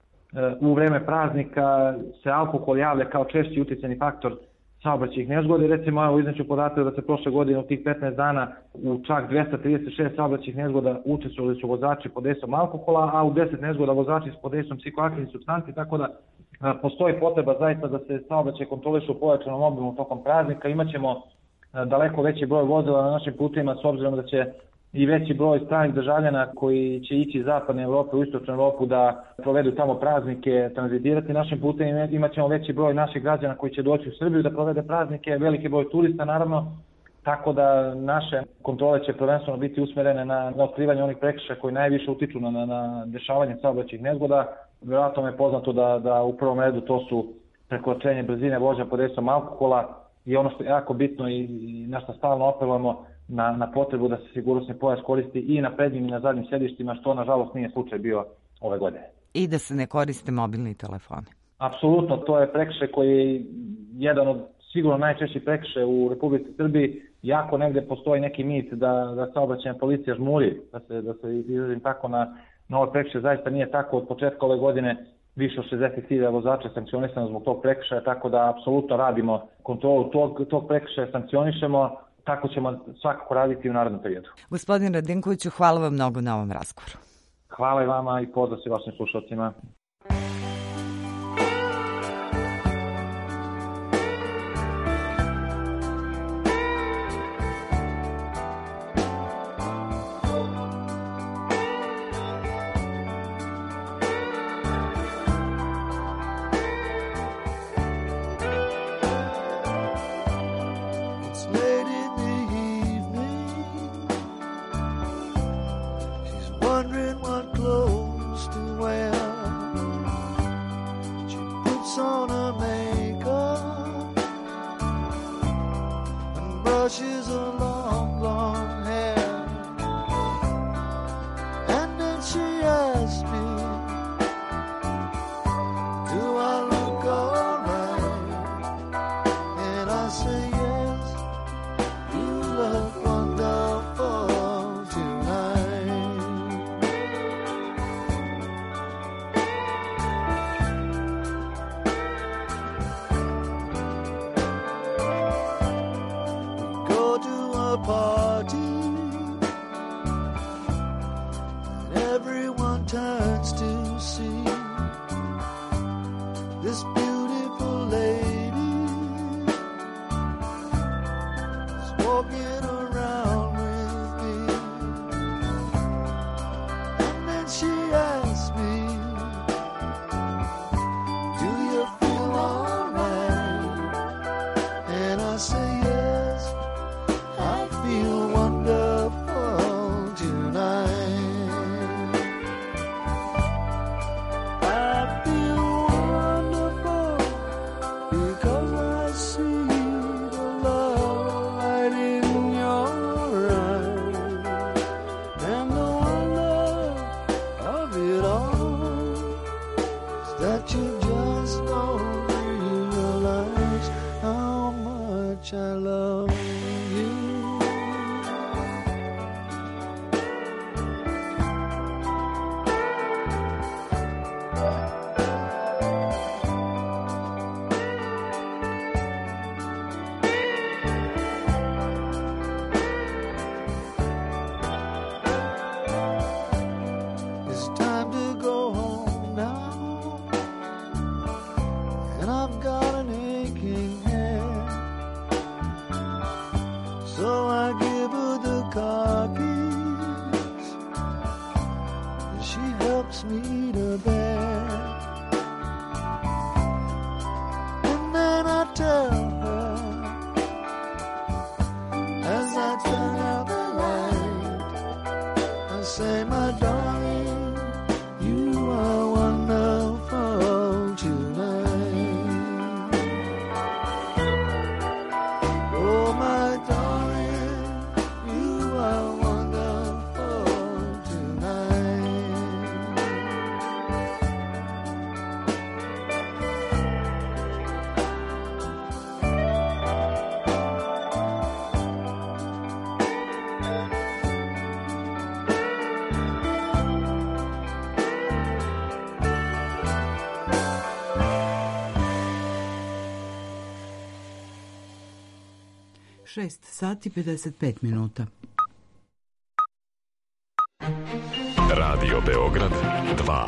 u vreme praznika se alkohol javlja kao češći uticajni faktor saobraćajnih nezgoda. Recimo, evo izneću podatak da se prošle godine u tih 15 dana u čak 236 saobraćajnih nezgoda učestvovali su vozači pod dejstvom alkohola, a u 10 nezgoda vozači pod dejstvom psihoaktivnih supstanci, tako da postoji potreba zaista da se saobraćaj kontroliše u pojačanom obimu tokom praznika. Imaćemo daleko veći broj vozila na našim putevima s obzirom da će i veći broj stranih državljana koji će ići iz zapadne Evrope u istočnu Evropu da provedu tamo praznike, tranzitirati našim putem. Imaćemo veći broj naših građana koji će doći u Srbiju da provede praznike, veliki broj turista naravno, tako da naše kontrole će prvenstveno biti usmerene na otkrivanje onih prekršaja koji najviše utiču na dešavanje saobraćajnih nezgoda. Vjerojatno je poznato da u prvom redu to su prekoračenje brzine, vožnja pod dejstvom alkohola i ono što je jako bitno i na što stalno apelujemo, na potrebu da se sigurnosni pojas koristi i na prednjim i na zadnjim sedištima, što nažalost nije slučaj bio ove godine. I da se ne koriste mobilni telefoni. Apsolutno, to je prekršaj koji je jedan od sigurno najčešćih prekršaja u Republici Srbiji. Jako negde postoji neki mit da saobraćajna policija žmuri, da se izrazim tako na ovaj prekršaj. Zaista nije tako. Od početka ove godine više od 60.000 vozača sankcionisano zbog tog prekršaja, tako da apsolutno radimo kontrolu tog prekršaja, sankcionišemo. Tako ćemo svakako raditi u narednom periodu. Gospodin Radenkoviću, hvala vam mnogo na ovom razgovoru. Hvala i vama i pozdrav svim vašim slušalcima. Wondering what clothes to wear. party, and everyone turns to see this beautiful lady is walking around with me. And then she asks me, do you feel alright? And I say yes, I feel wonderful tonight. I feel wonderful because I see the love light in your eyes, and the wonder of it all is that you just don't realize how much I love you. It's time to go home now, and I've got an aching head. So I give her the car keys, and she helps me to bed. And then I tell her, as I turn out the light, I say, my darling, you are wonderful tonight. Oh, my darling, you are wonderful tonight. Šest sati 55 minuta. Radio Beograd 2.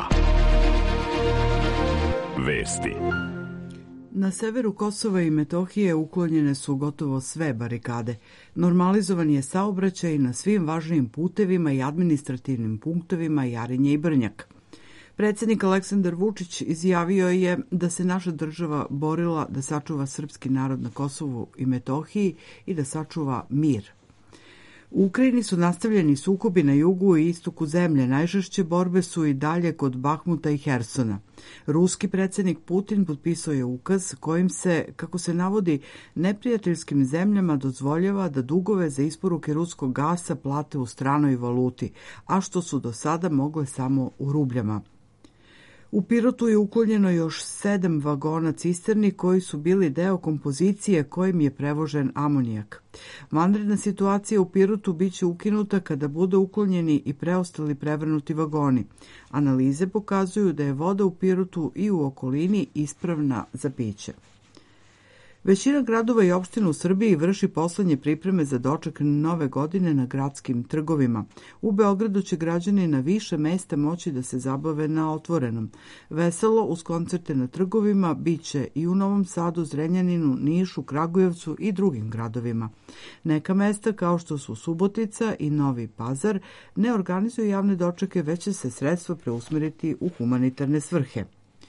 Vesti. Na severu Kosova i Metohije uklonjene su gotovo sve barikade. Normalizovan je saobraćaj na svim važnijim putevima i administrativnim punktovima Jarinje i Brnjak. Predsjednik Aleksandar Vučić izjavio je da se naša država borila da sačuva srpski narod na Kosovu i Metohiji i da sačuva mir. U Ukrajini su nastavljeni sukobi na jugu i istoku zemlje. Najžešće borbe su i dalje kod Bahmuta i Hersona. Ruski predsjednik Putin potpisao je ukaz kojim se, kako se navodi, neprijateljskim zemljama dozvoljava da dugove za isporuke ruskog gasa plate u stranoj valuti, a što su do sada mogle samo u rubljama. U Pirotu je uklonjeno još 7 vagona cisterni koji su bili deo kompozicije kojim je prevožen amonijak. Vanredna situacija u Pirotu biće ukinuta kada bude uklonjeni i preostali prevrnuti vagoni. Analize pokazuju da je voda u Pirotu i u okolini ispravna za piće. Većina gradova i opština u Srbiji vrši poslednje pripreme za doček nove godine na gradskim trgovima. U Beogradu će građani na više mesta moći da se zabave na otvorenom. Veselo uz koncerte na trgovima biće i u Novom Sadu, Zrenjaninu, Nišu, Kragujevcu i drugim gradovima. Neka mesta kao što su Subotica i Novi Pazar ne organizuju javne dočeke, već će se sredstva preusmeriti u humanitarne svrhe.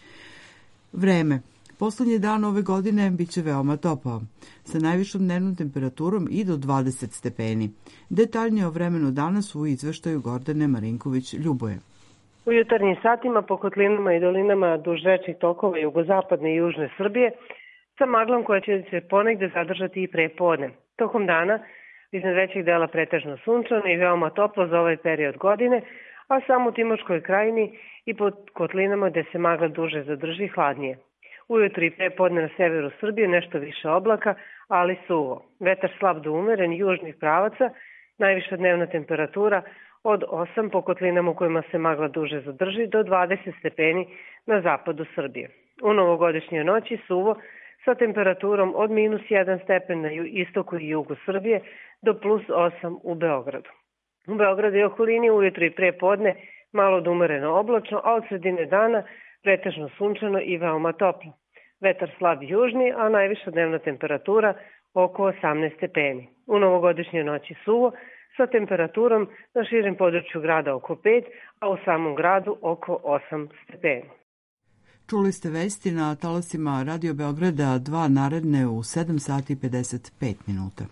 Vreme. Poslednji dan ove godine biće veoma topao, sa najvišom dnevnom temperaturom i do 20 stepeni. Detaljnije o vremenu danas u izveštaju Gordane Marinković-Ljuboje. U jutarnjim satima po kotlinama i dolinama duž rečnih tokova jugozapadne i južne Srbije sa maglom koja će se ponegde zadržati i pre podne. Tokom dana iznad većeg dela pretežno sunčano i veoma toplo za ovaj period godine, a samo u Timočkoj krajini i pod kotlinama gde se magla duže zadrži hladnije. Ujutru i prepodne na severu Srbije nešto više oblaka, ali suvo. Vetar slab do umeren južnih pravaca, najviša dnevna temperatura od 8 po kotlinama u kojima se magla duže zadrži do 20 stepeni na zapadu Srbije. U novogodišnjoj noći suvo sa temperaturom od -1 stepen na istoku i jugu Srbije do +8 u Beogradu. U Beogradu i okolini ujutro i pre podne malo od umereno oblačno, a od sredine dana pretežno sunčano i veoma toplo. Vetar slab južni, a najviša dnevna temperatura oko 18 stepeni. U novogodišnjoj noći suvo, sa temperaturom na širem području grada oko 5, a u samom gradu oko 8 stepeni. Čuli ste vesti na talasima Radio Beograda 2 naredne u 7 sati 55 minuta.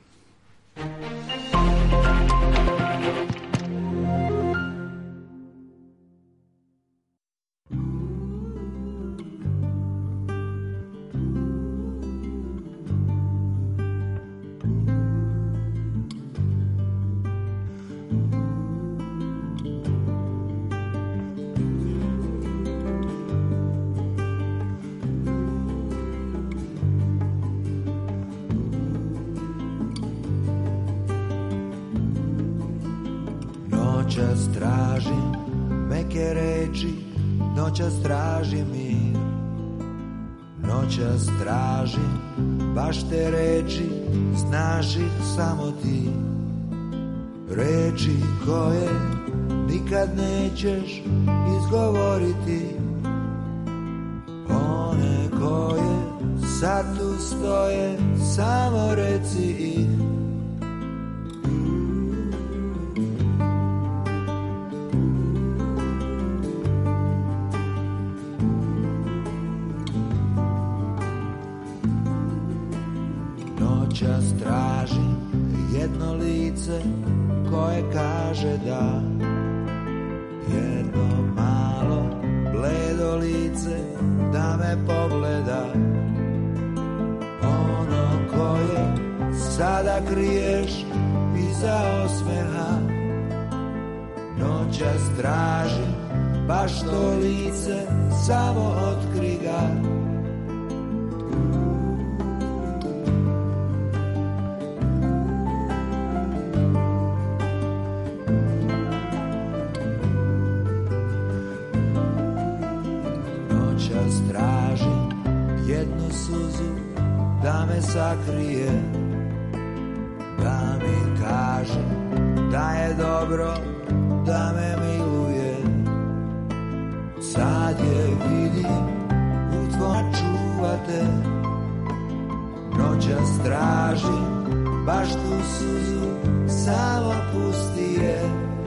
Noćas tražim meke reči, noćas tražim mir. Noćas tražim baš te reči, znaš ih samo ti. Reči koje nikad nećeš izgovoriti, one koje sad tu stoje, samo reci ih. Noćas tražim jedno lice koje kaže da, jedno malo bledo lice da me pogleda, ono koje sada kriješ iza osmeha. Noćas tražim baš to lice, samo otkri ga. Tražim jednu suzu da me sakrije, da mi kaže da je dobro, da me miluje. Sad je vidim u tvojom čuvate. Noćas tražim baš tu suzu, samo pusti je.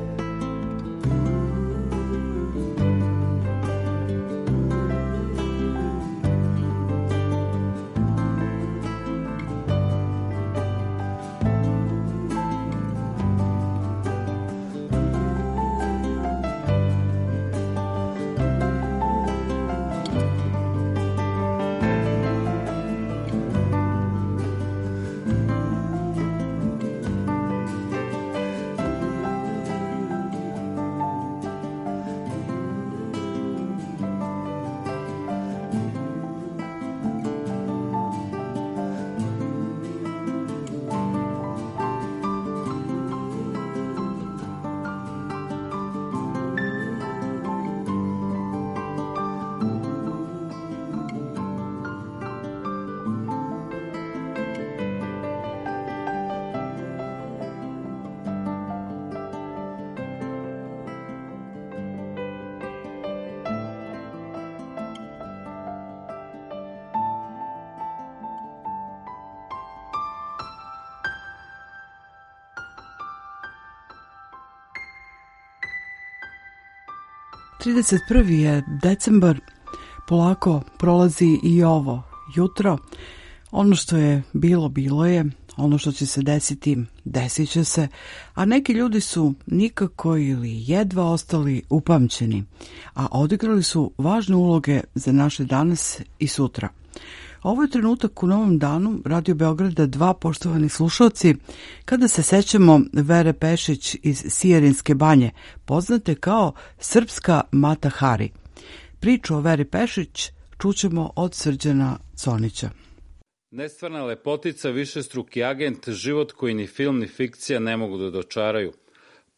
Tridesetprvi je decembar, polako prolazi i ovo jutro. Ono što je bilo, bilo je, ono što će se desiti, desit će se, a neki ljudi su nikako ili jedva ostali upamćeni, a odigrali su važne uloge za naše danas i sutra. Ovo je trenutak u novom danu Radio Beograda 2, poštovani slušalci, kada se sećamo Vere Pešić iz Sijarinske banje, poznate kao Srpska Mata Hari. Priču o Veri Pešić čućemo od Srđana Conića. Nestvarna lepotica, višestruki agent, život koji ni film ni fikcija ne mogu da dočaraju.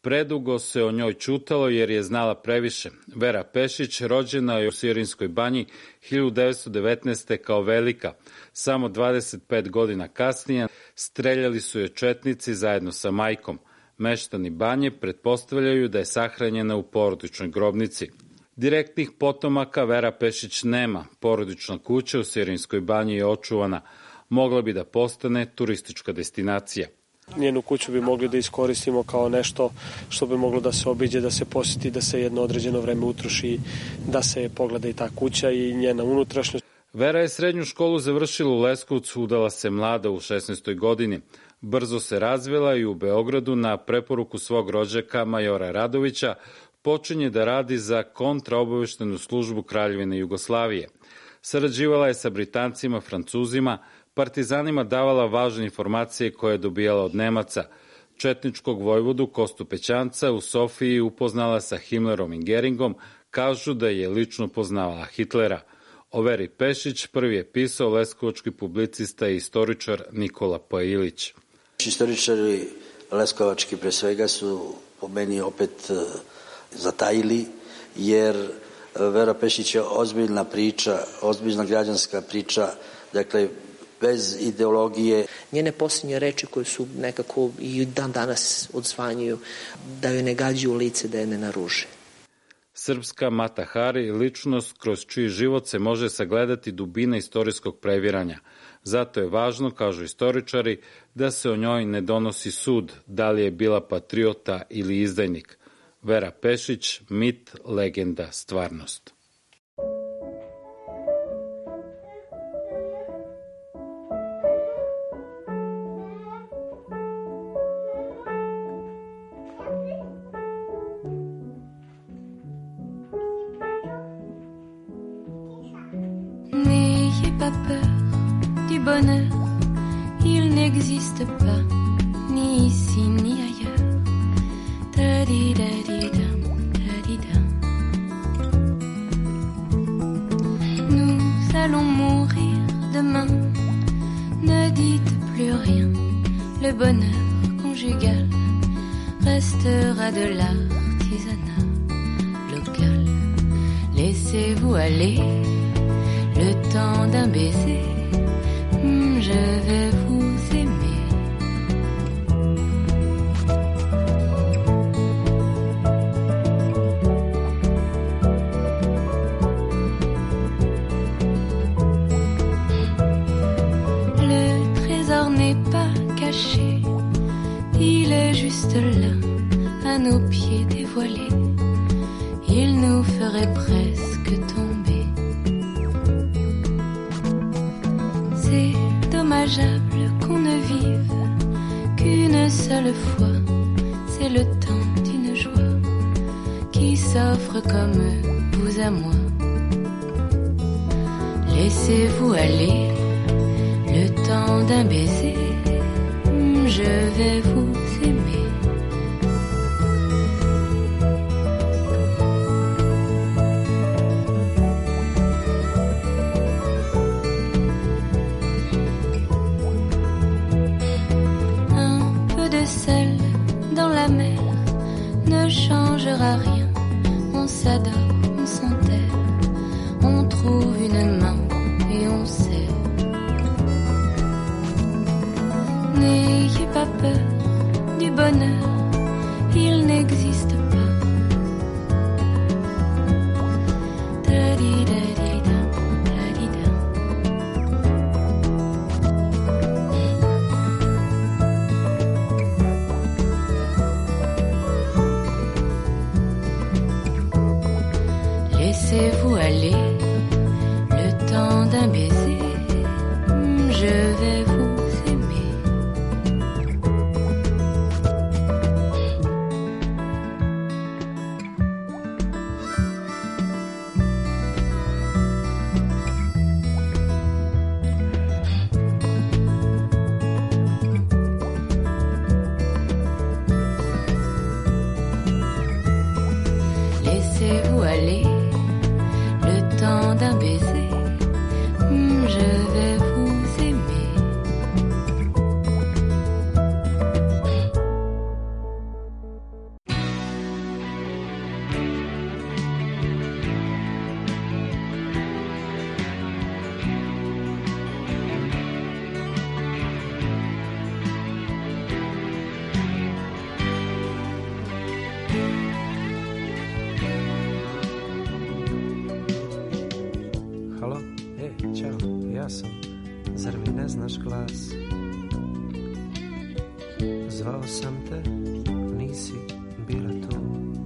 Predugo se o njoj ćutalo jer je znala previše. Vera Pešić rođena je u Sirinskoj banji 1919. kao velika. Samo 25 godina kasnije streljali su je četnici zajedno sa majkom. Meštani banje pretpostavljaju da je sahranjena u porodičnoj grobnici. Direktnih potomaka Vera Pešić nema. Porodična kuća u Sirinskoj banji je očuvana. Mogla bi da postane turistička destinacija. Njenu kuću bi mogli da iskoristimo kao nešto što bi moglo da se obiđe, da se posjeti, da se jedno određeno vreme utroši, da se pogleda i ta kuća i njena unutrašnjost. Vera je srednju školu završila u Leskovcu, udala se mlada u 16. godini. Brzo se razvila i u Beogradu na preporuku svog rođaka majora Radovića počinje da radi za kontraobaveštenu službu Kraljevine Jugoslavije. Sarađivala je sa Britancima, Francuzima, partizanima davala važne informacije koje je dobijala od Nemaca. Četničkog vojvodu Kostu Pećanca u Sofiji upoznala sa Himmlerom i Geringom, kažu da je lično poznavala Hitlera. O Veri Pešić prvi je pisao leskovački publicista i istoričar Nikola Pajilić. Istoričari leskovački pre svega su po meni opet zatajili, jer Vera Pešić je ozbiljna priča, ozbiljna građanska priča, dakle bez ideologije. Njene posljednje reči koje su nekako i dan danas odzvanjuju, da joj ne gađu u lice, da je ne naruže. Srpska Mata Hari, ličnost kroz čiji život se može sagledati dubina istorijskog previranja. Zato je važno, kažu istoričari, da se o njoj ne donosi sud, da li je bila patriota ili izdajnik. Vera Pešić, mit, legenda, stvarnost. N'ayez pas peur du bonheur, il n'existe pas, ni ici ni ailleurs. Ta-di-da-di-dam, ta-di-dam. Nous allons mourir demain, ne dites plus rien. Le bonheur conjugal restera de l'artisanat local. Laissez-vous aller le temps d'un baiser, je vais vous aimer. Le trésor n'est pas caché, il est juste là, à nos pieds dévoilés. Il nous ferait presque tomber. C'est dommageable qu'on ne vive qu'une seule fois. C'est le temps d'une joie qui s'offre comme vous à moi. Laissez-vous aller le temps d'un baiser, je vais vous aimer. Seul dans la mer ne changera rien. On s'adore, on s'enterre, on trouve une main et on sait. N'ayez pas peur du bonheur, il n'existe pas. Ta-di-da-di-da, ta-di-da. Laissez-vous aller le temps d'un baiser, je vais vous aimer. Laissez-vous aller le temps d'un baiser, je vais vous aimer. glasom, zar mi ne znaš glas? Zvao sam te, nisi bila tu.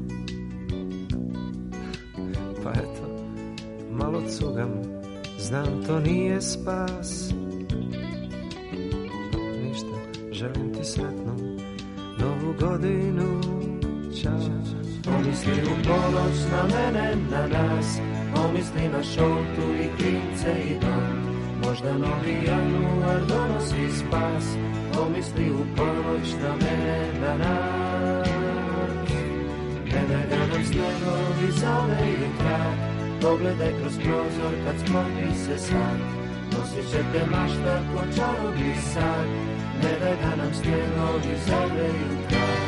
Pa eto, malo cugam, znam to nije spas. Ništa, želim ti sretnu novu godinu. Ćao. Pomisli u ponoć na mene, na nas, pomisli na šoltu i klince i dom. Možda novi januar donosi spas, pomisli u ponoć na mene, na nas. Ne da nam snegovi zaveju trak, pogledaj kroz prozor kad sklopi se sad. Nosit će te mašta ko čarobni sad, ne da nam snegovi zaveju trak.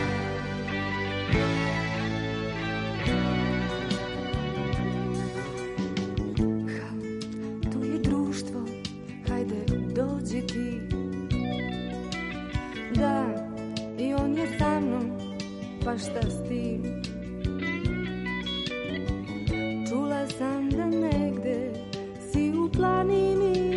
Da, i on je sa mnom, pa šta s tim? Čula sam da negde si u planini.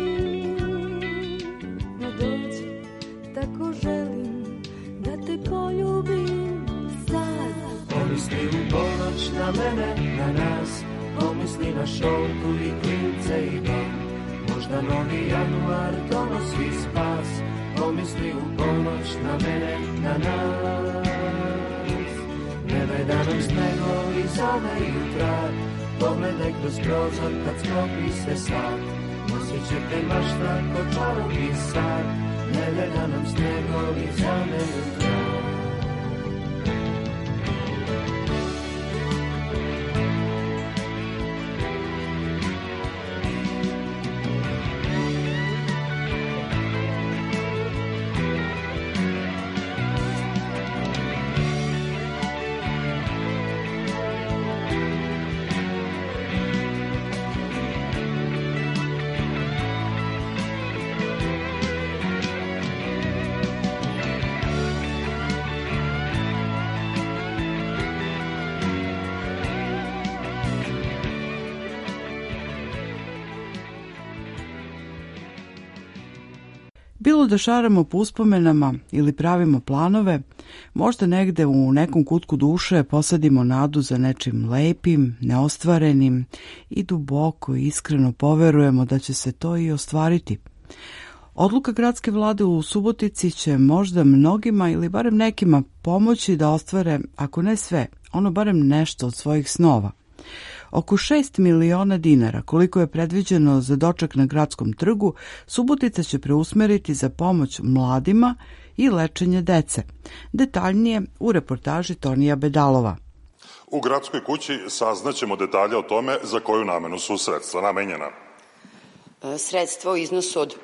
No dođi, tako želim da te poljubim sad. Pomisli u ponoć na mene, na nas, pomisli na šoltu i klince i dom. Možda novi januar donosi spas, pomisli u ponoć na mene, na nas. Ne da nam snegovi zaveju trak, pogledaj kroz prozor kad sklopi se sad. Nosit će te mašta ko čarobni sad, ne da nam snegovi zaveju trak. Bilo da šaramo po uspomenama ili pravimo planove, možda negde u nekom kutku duše posadimo nadu za nečim lepim, neostvarenim i duboko i iskreno poverujemo da će se to i ostvariti. Odluka gradske vlade u Subotici će možda mnogima ili barem nekima pomoći da ostvare, ako ne sve, ono barem nešto od svojih snova. Oko 6 miliona dinara, koliko je predviđeno za doček na Gradskom trgu, Subotica će preusmeriti za pomoć mladima i lečenje dece. Detaljnije u reportaži Tonija Bedalova. U Gradskoj kući saznaćemo detalje o tome za koju namenu su sredstva namenjena. Sredstva u iznosu od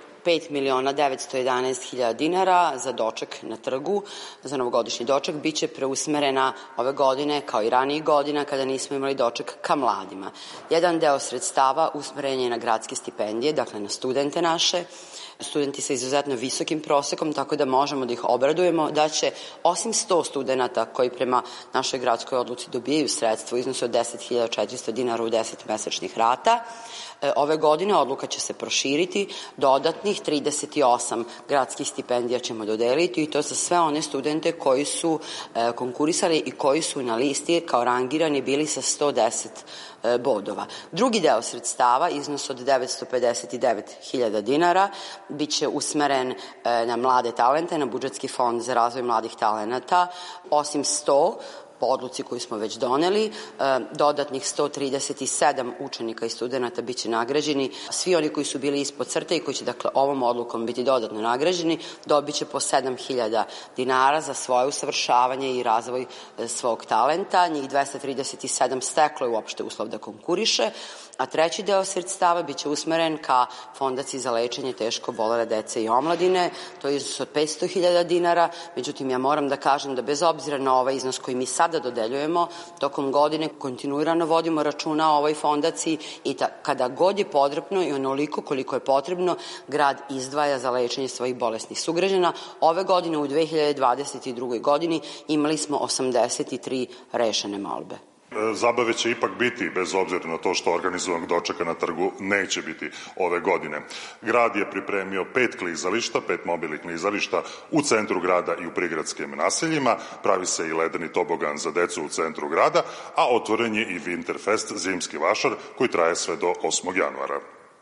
5.911.000 dinara za doček na trgu, za novogodišnji doček, biće preusmerena ove godine, kao i ranijih godina kada nismo imali doček, ka mladima. Jedan deo sredstava usmeren je na gradske stipendije, dakle na studente naše, studenti sa izuzetno visokim prosekom, tako da možemo da ih obradujemo, da će osim 100 studenta koji prema našoj gradskoj odluci dobijaju sredstvo u iznosu od 10.400 dinara u 10 mesečnih rata, ove godine odluka će se proširiti, dodatnih 38 gradskih stipendija ćemo dodeliti i to za sve one studente koji su konkurisali i koji su na listi kao rangirani bili sa 110 bodova. Drugi deo sredstava, iznos od 959.000 dinara, biće usmeren na mlade talente, na budžetski fond za razvoj mladih talenata, osim 100 po odluci koju smo već doneli, dodatnih 137 učenika i studenta biće nagrađeni. Svi oni koji su bili ispod crte i koji će dakle ovom odlukom biti dodatno nagrađeni, dobit će po 7.000 dinara za svoje usavršavanje i razvoj svog talenta. Njih 237 steklo je uopšte uslov da konkuriše, a treći deo sredstava biće usmeren ka Fondaciji za lečenje teško obolele dece i omladine. To je iznos od 500.000 dinara, međutim ja moram da kažem da bez obzira na ovaj iznos koji mi sada dodeljujemo, tokom godine kontinuirano vodimo računa o ovoj fondaciji i kada god je potrebno i onoliko koliko je potrebno, grad izdvaja za lečenje svojih bolesnih sugrađana. Ove godine u 2022. godini imali smo 83 rešene molbe. Zabave će ipak biti, bez obzira na to što organizovanog dočeka na trgu neće biti ove godine. Grad je pripremio 5 klizališta, 5 mobilnih klizališta u centru grada i u prigradskim naseljima. Pravi se i ledeni tobogan za decu u centru grada, a otvoren je i Winterfest, zimski vašar, koji traje sve do 8. januara.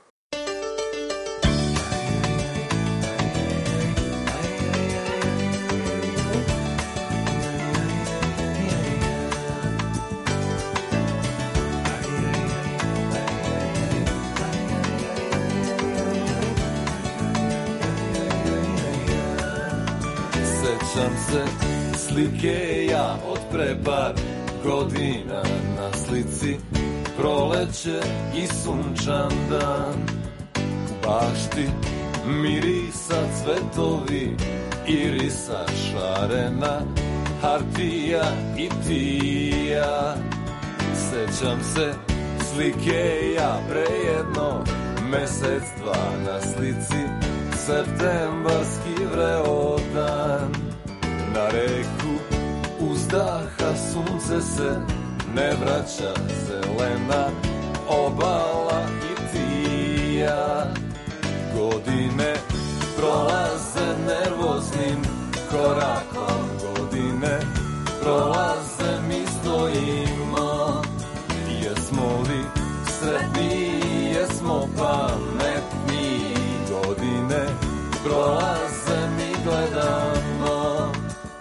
Sećam se slike ja od pre par godina, na slici proleće i sunčan dan. U bašti mirisa cvetovi, irisa šarena, hartija i tija. Sećam se slike ja pre jedno mesec dva, na slici septembarski vreo dan. Na reku uzdaha sunce se, ne vraća zelena obala i tija. Godine prolaze nervoznim korakom, godine prolaze, mi stojimo. Jesmo li sretni, jesmo pametni, godine prolaze, mi gledamo.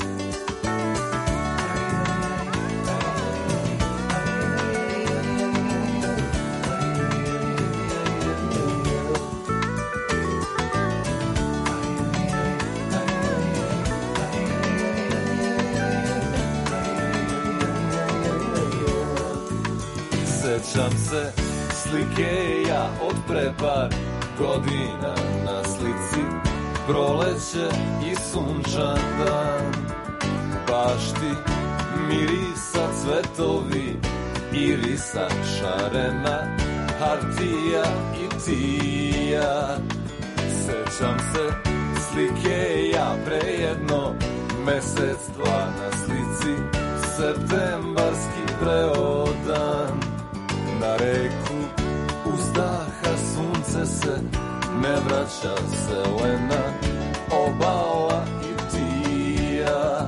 Sećam se slike ja od pre par godina, na slici proleće i sunčan dan. Bašti mirisa cvetovi, irisa šarena, hartija i tija. Sećam se slike ja pre jedno mesec dva, na slici septembarski vreo dan. Na reku uzdaha sunce se, ne vraća zelena obala i tija.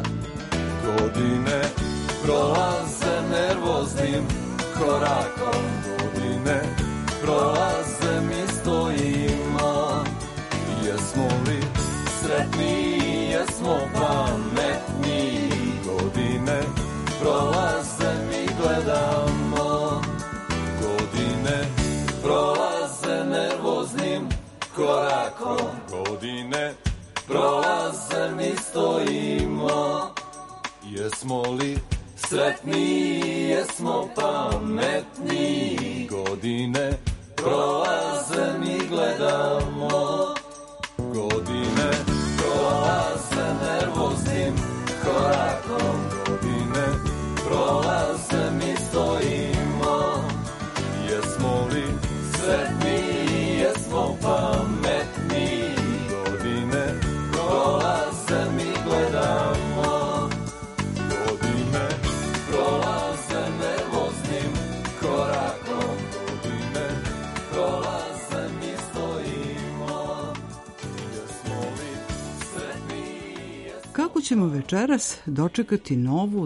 Godine prolaze nervoznim korakom, godine prolaze, mi stojimo. Jesmo li sretni, jesmo pametni, godine prolaze, mi gledamo. Godine prolaze nervoznim korakom, godine prolaze, mi stojimo. Jesmo li sretni, jesmo pametni, godine prolaze, mi gledamo. Godine prolaze nervoznim korakom, godine prolaze, mi stojimo. Jesmo li sretni, jesmo pametni, godine prolaze, mi gledamo. Godine prolaze nervoznim korakom, godine prolaze, mi stojimo. Jesmo li sretni, jesmo... Kako ćemo večeras dočekati novu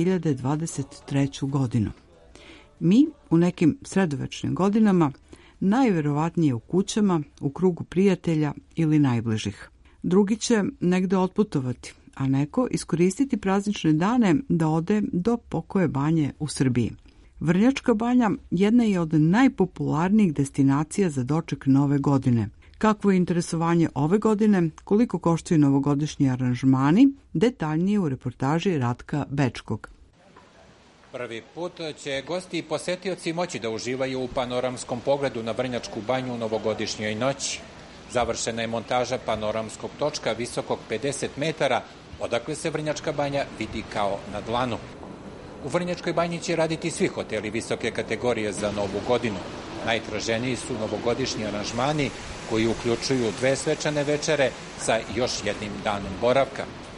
2023. godinu? Mi u nekim sredovečnim godinama najverovatnije u kućama, u krugu prijatelja ili najbližih. Drugi će negde otputovati, a neko iskoristiti praznične dane da ode do Pokoje banje u Srbiji. Vrnjačka banja jedna je od najpopularnijih destinacija za doček nove godine. Kakvo je interesovanje ove godine, koliko koštaju novogodišnji aranžmani, detaljnije u reportaži Ratka Bečkog. Prvi put će gosti i posetioci moći da uživaju u panoramskom pogledu na Vrnjačku banju u novogodišnjoj noći. Završena je montaža panoramskog točka visokog 50 metara, odakle se Vrnjačka banja vidi kao na dlanu. U Vrnjačkoj banji će raditi svi hoteli visoke kategorije za novu godinu. Najtraženiji su novogodišnji aranžmani koji uključuju 2 svečane večere sa još jednim danom boravka.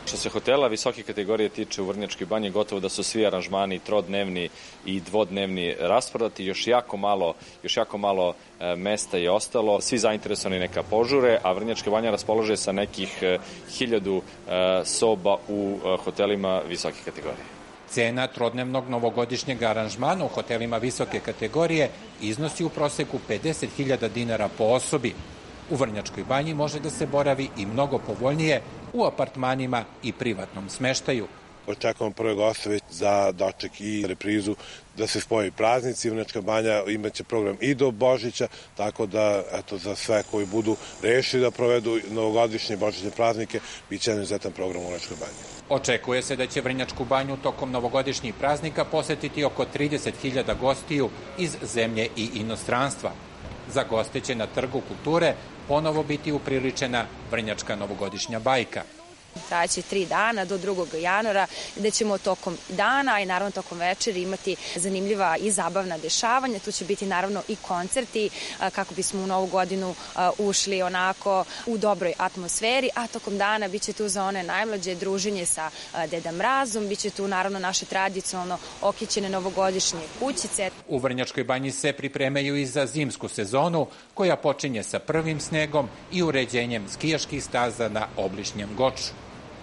Što se hotela visoke kategorije tiče u Vrnjačkoj banji, gotovo da su svi aranžmani trodnevni i dvodnevni rasprodati. Još jako malo mesta je ostalo. Svi zainteresovani neka požure, a Vrnjačka banja raspolaže sa nekih 1000 soba u hotelima visoke kategorije. Cena trodnevnog novogodišnjeg aranžmana u hotelima visoke kategorije iznosi u proseku 50.000 dinara po osobi. U Vrnjačkoj banji može da se boravi i mnogo povoljnije u apartmanima i privatnom smeštaju. Očekujemo prve gostove za doček i reprizu, da se spoji praznici. Vrnjačka banja imaće program i do Božića, tako da za sve koji budu rešili da provedu novogodišnje i božićne praznike, bit će jedan izuzetan program u Vrnjačkoj banji. Očekuje se da će Vrnjačku banju tokom novogodišnjih praznika posetiti oko 30.000 gostiju iz zemlje i inostranstva. Za goste će na Trgu kulture ponovo biti upriličena Vrnjačka novogodišnja bajka. Trajaće 3 dana do 2. januara, gde ćemo tokom dana i naravno tokom večeri imati zanimljiva i zabavna dešavanja. Tu će biti naravno i koncerti kako bismo u novu godinu ušli onako u dobroj atmosferi, a tokom dana biće tu za one najmlađe druženje sa Deda Mrazom, biće tu naravno naše tradicionalno okićene novogodišnje kućice. U Vrnjačkoj banji se pripremaju i za zimsku sezonu, koja počinje sa prvim snegom i uređenjem skijaških staza na obližnjem Goču.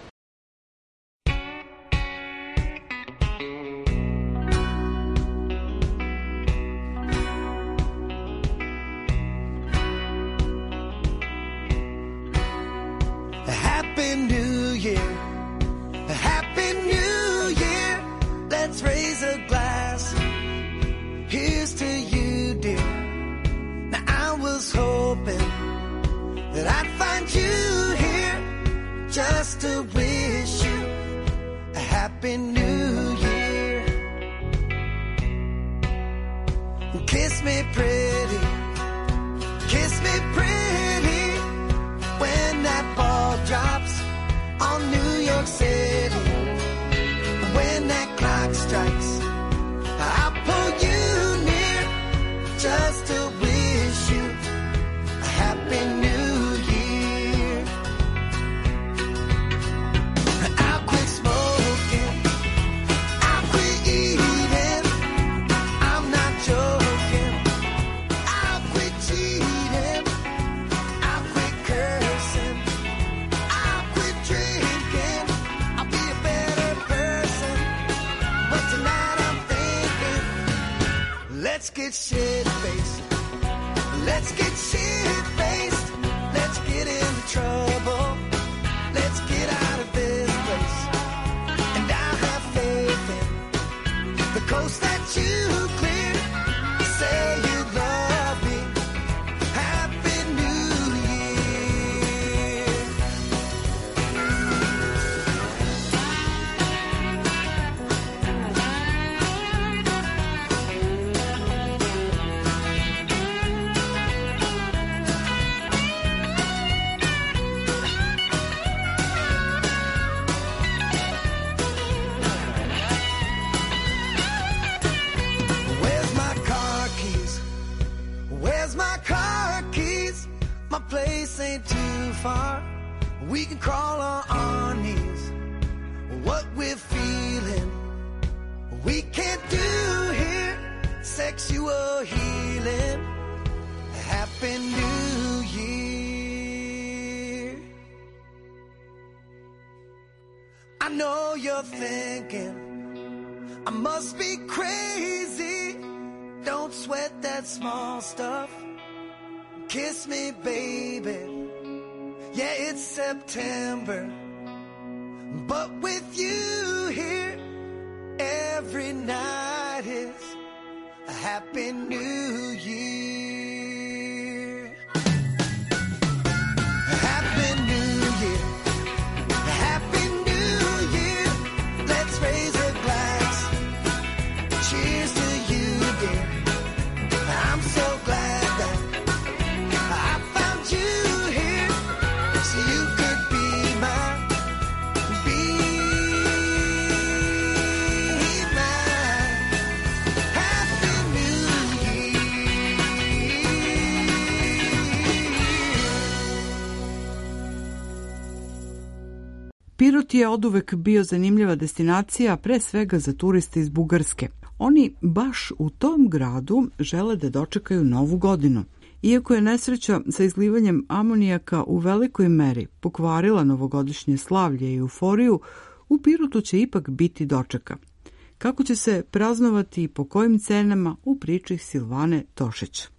Just to wish you a happy new year. Kiss me pretty, kiss me pretty, when that ball drops on New York City. When that clock strikes, I'll pull you near just to wish you a happy new year. Let's get shit-faced. Let's get shit-faced. Let's get into trouble. Let's get out of this place. And I have faith in the coast that you clear. Say you love me. Happy New Year. Place ain't too far. We can crawl on our knees. What we're feeling, we can't do here. Sexual healing. Happy New Year. I know you're thinking I must be crazy. Don't sweat that small stuff. Kiss me, baby. Yeah, it's September, but with you here, every night is a happy new year. Happy New Year. Happy New Year. Let's raise a glass. Cheers to you, dear. I'm so glad that you could be mine, be mine. Happy New Year. Pirot je oduvek bio zanimljiva destinacija, pre svega za turiste iz Bugarske. Oni baš u tom gradu žele da dočekaju Novu godinu. Iako je nesreća sa izlivanjem amonijaka u velikoj meri pokvarila novogodišnje slavlje i euforiju, u Pirotu će ipak biti dočeka. Kako će se praznovati i po kojim cenama, u priči Silvane Tošić.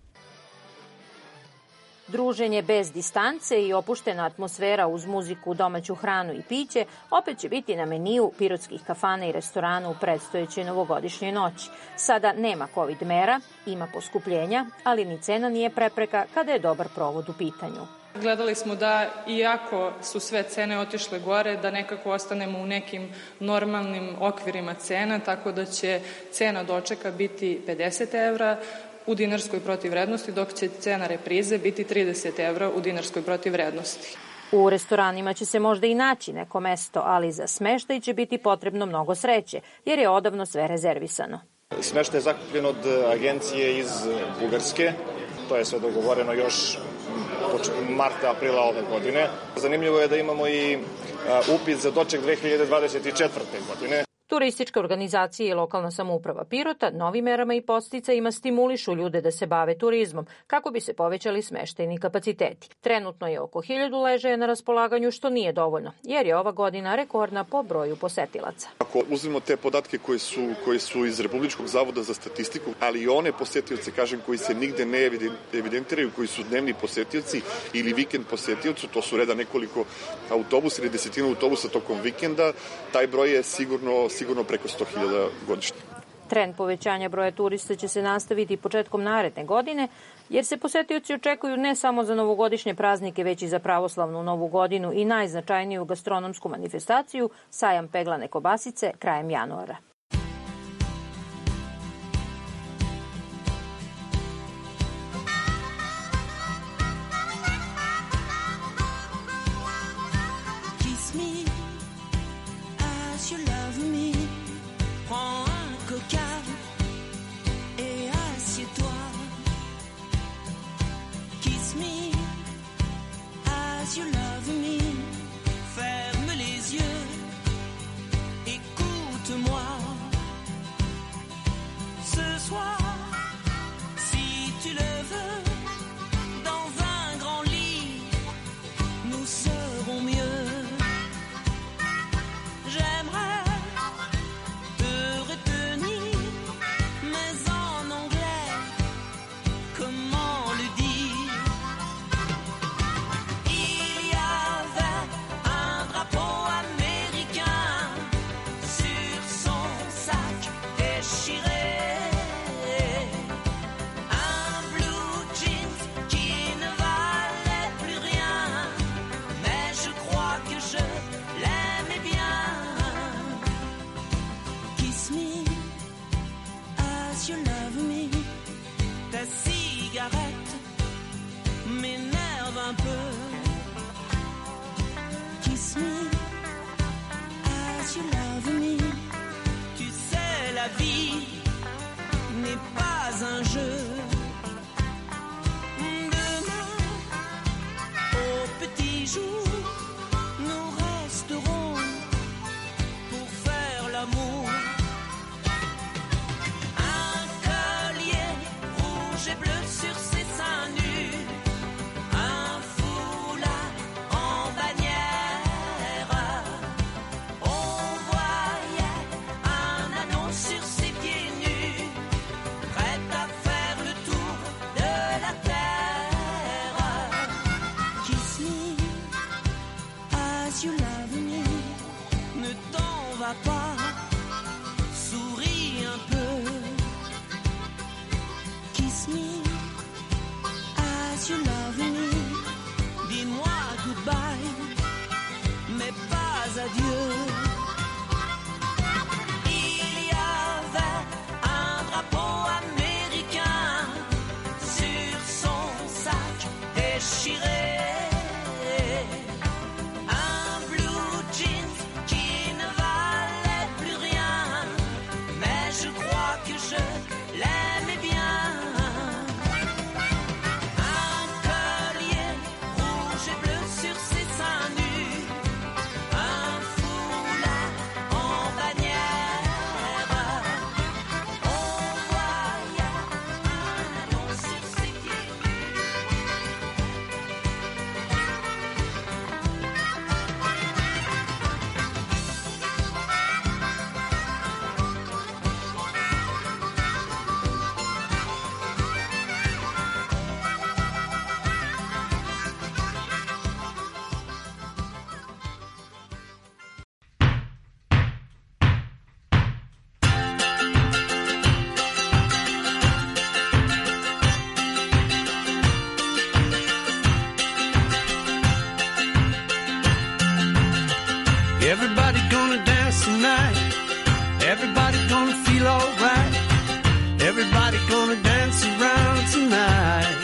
Druženje bez distance i opuštena atmosfera uz muziku, domaću hranu i piće opet će biti na meniju pirotskih kafana i restorana u predstojećoj novogodišnjoj noći. Sada nema COVID mera, ima poskupljenja, ali ni cena nije prepreka kada je dobar provod u pitanju. Gledali smo da, iako su sve cene otišle gore, da nekako ostanemo u nekim normalnim okvirima cena, tako da će cena dočeka biti 50 evra u dinarskoj protivvrednosti, dok će cena reprize biti 30 evra u dinarskoj protivvrednosti. U restoranima će se možda i naći neko mesto, ali za smeštaj će biti potrebno mnogo sreće, jer je odavno sve rezervisano. Smeštaj je zakupljen od agencije iz Bugarske. To je sve dogovoreno još marta, aprila ove godine. Zanimljivo je da imamo i upis za doček 2024. godine. Turistička organizacija i lokalna samouprava Pirota novim merama i podsticajima stimulišu ljude da se bave turizmom kako bi se povećali smeštajni kapaciteti. Trenutno je oko 1000 ležaja na raspolaganju, što nije dovoljno, jer je ova godina rekordna po broju posetilaca. Ako uzmemo te podatke koji su iz Republičkog zavoda za statistiku, ali i one posetioce, kažem, koji se nigde ne evidentiraju, koji su dnevni posetioci ili vikend posetioci, to su reda nekoliko autobusa ili desetina autobusa tokom vikenda, taj broj je sigurno preko 100.000 godišnje. Trend povećanja broja turista će se nastaviti početkom naredne godine, jer se posetioci očekuju ne samo za novogodišnje praznike, već i za pravoslavnu Novu godinu i najznačajniju gastronomsku manifestaciju, sajam peglane kobasice, krajem januara. You love me, ferme les yeux, écoute-moi. Ce soir, si tu le veux, dans un grand lit, nous serons mieux. J'aimerais te retenir, mais en anglais, comment le dire? You love me, ta cigarette m'énerve un peu. Kiss me as you love me. Tu sais, la vie n'est pas un jeu. Demain, au petit jour, nous resterons pour faire l'amour. J'ai bleu sur ses seins nus, un foulard en bannière. On voyait un anneau sur ses pieds nus, prêt à faire gonna dance around tonight.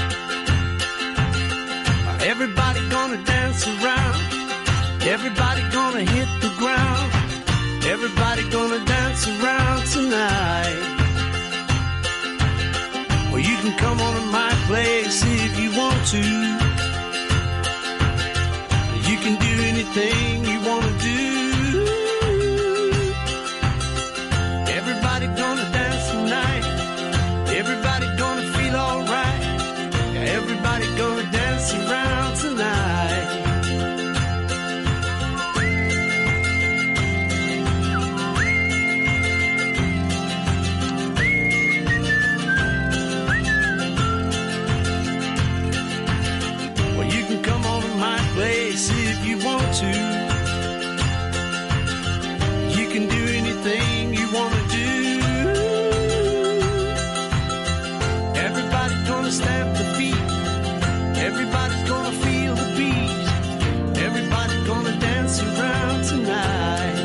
Everybody gonna dance around. Everybody gonna hit the ground. Everybody gonna dance around tonight. Well, you can come on to my place if you want to. You can do anything you wanna do. Everybody gonna dance tonight. Everybody gonna feel alright. Everybody gonna dance around tonight. Well, you can come on to my place if you want to. You can do anything you wanna do. Everybody's gonna stamp the feet. Everybody's gonna feel the beat. Everybody's gonna dance around tonight.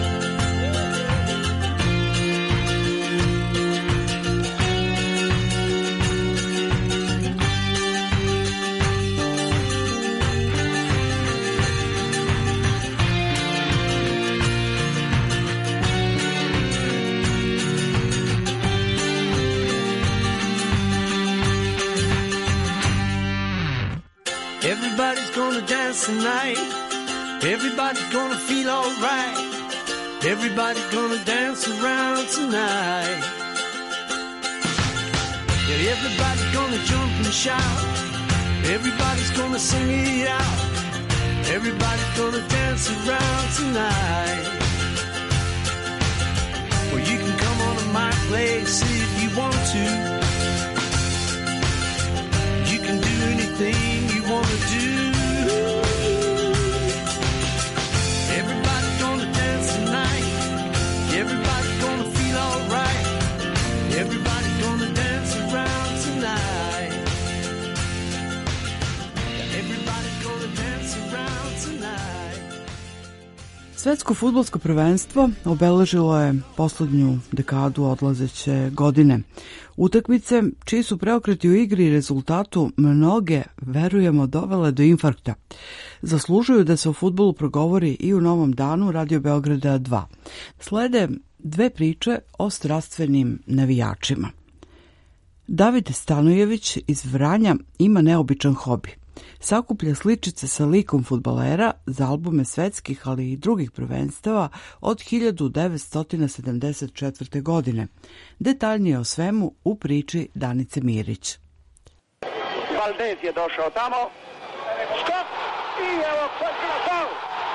Everybody's gonna dance tonight. Everybody's gonna feel alright. Everybody's gonna dance around tonight. Yeah, everybody's gonna jump and shout. Everybody's gonna sing it out. Everybody's gonna dance around tonight. Well, you can come on to my place if you want to. You can do anything you wanna do. Everybody's gonna dance tonight. Everybody's gonna feel alright. Everybody's gonna dance around tonight. Everybody's gonna dance around tonight. Svetsko fudbalsko prvenstvo obeležilo je poslednju dekadu odlazeće godine. Utakmice čiji su preokreti u igri i rezultatu mnoge, verujemo, dovele do infarkta. Zaslužuju da se o fudbalu progovori i u Novom danu Radio Beograda 2. Slede dve priče o strastvenim navijačima. David Stanojević iz Vranja ima neobičan hobi. Sakuplja sličice sa likom fudbalera za albume svetskih, ali i drugih prvenstava od 1974. godine. Detaljnije o svemu u priči Danice Mirić. Valdez je došao tamo. Skok! I evo faul!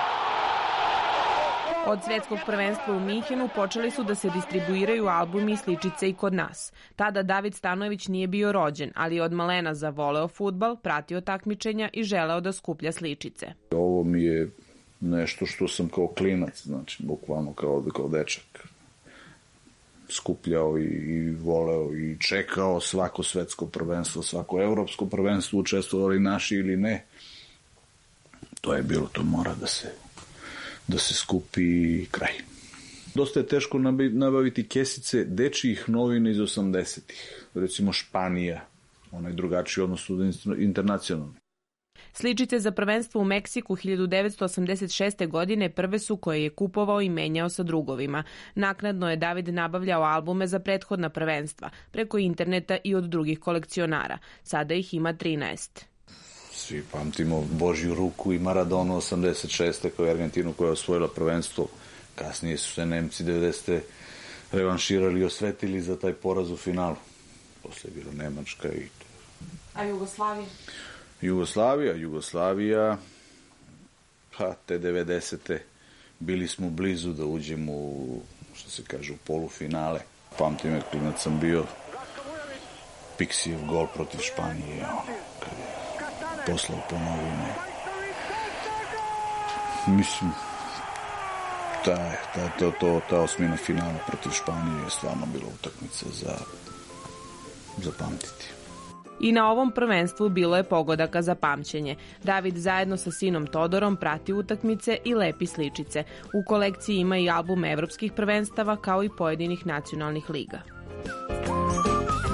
Od svetskog prvenstva u Minhenu počeli su da se distribuiraju albumi i sličice i kod nas. Tada David Stanojević nije bio rođen, ali je od malena zavoleo fudbal, pratio takmičenja i želeo da skuplja sličice. Ovo mi je nešto što sam kao klinac, znači bukvalno kao dečak, skupljao i voleo i čekao svako svetsko prvenstvo, svako evropsko prvenstvo, učestvovali naši ili ne. To je bilo, to mora da se skupi kraj. Dosta je teško nabaviti kesice dečijih novina iz 80-ih. Recimo Španija, onaj drugačiji odnos od internacionalni. Sličice za prvenstvo u Meksiku 1986. godine prve su koje je kupovao i menjao sa drugovima. Naknadno je David nabavljao albume za prethodna prvenstva, preko interneta i od drugih kolekcionara. Sada ih ima 13. Svi pamtimo Božju ruku i Maradonu 86. kao Argentinu koja je osvojila prvenstvo. Kasnije su se Nemci 90. revanširali i osvetili za taj poraz u finalu. Posle je bila Nemačka i... A Jugoslavija? Jugoslavija, pa te 90. bili smo blizu da uđemo u, što se kaže, u polufinale. Pamtim je, klinac sam bio, Pixijev gol protiv Španije, kad je poslao po novine. Mislim, ta osmina finala protiv Španije je stvarno bila utakmica za pamtiti. I na ovom prvenstvu bilo je pogodaka za pamćenje. David zajedno sa sinom Todorom prati utakmice i lepi sličice. U kolekciji ima i album evropskih prvenstava kao i pojedinih nacionalnih liga.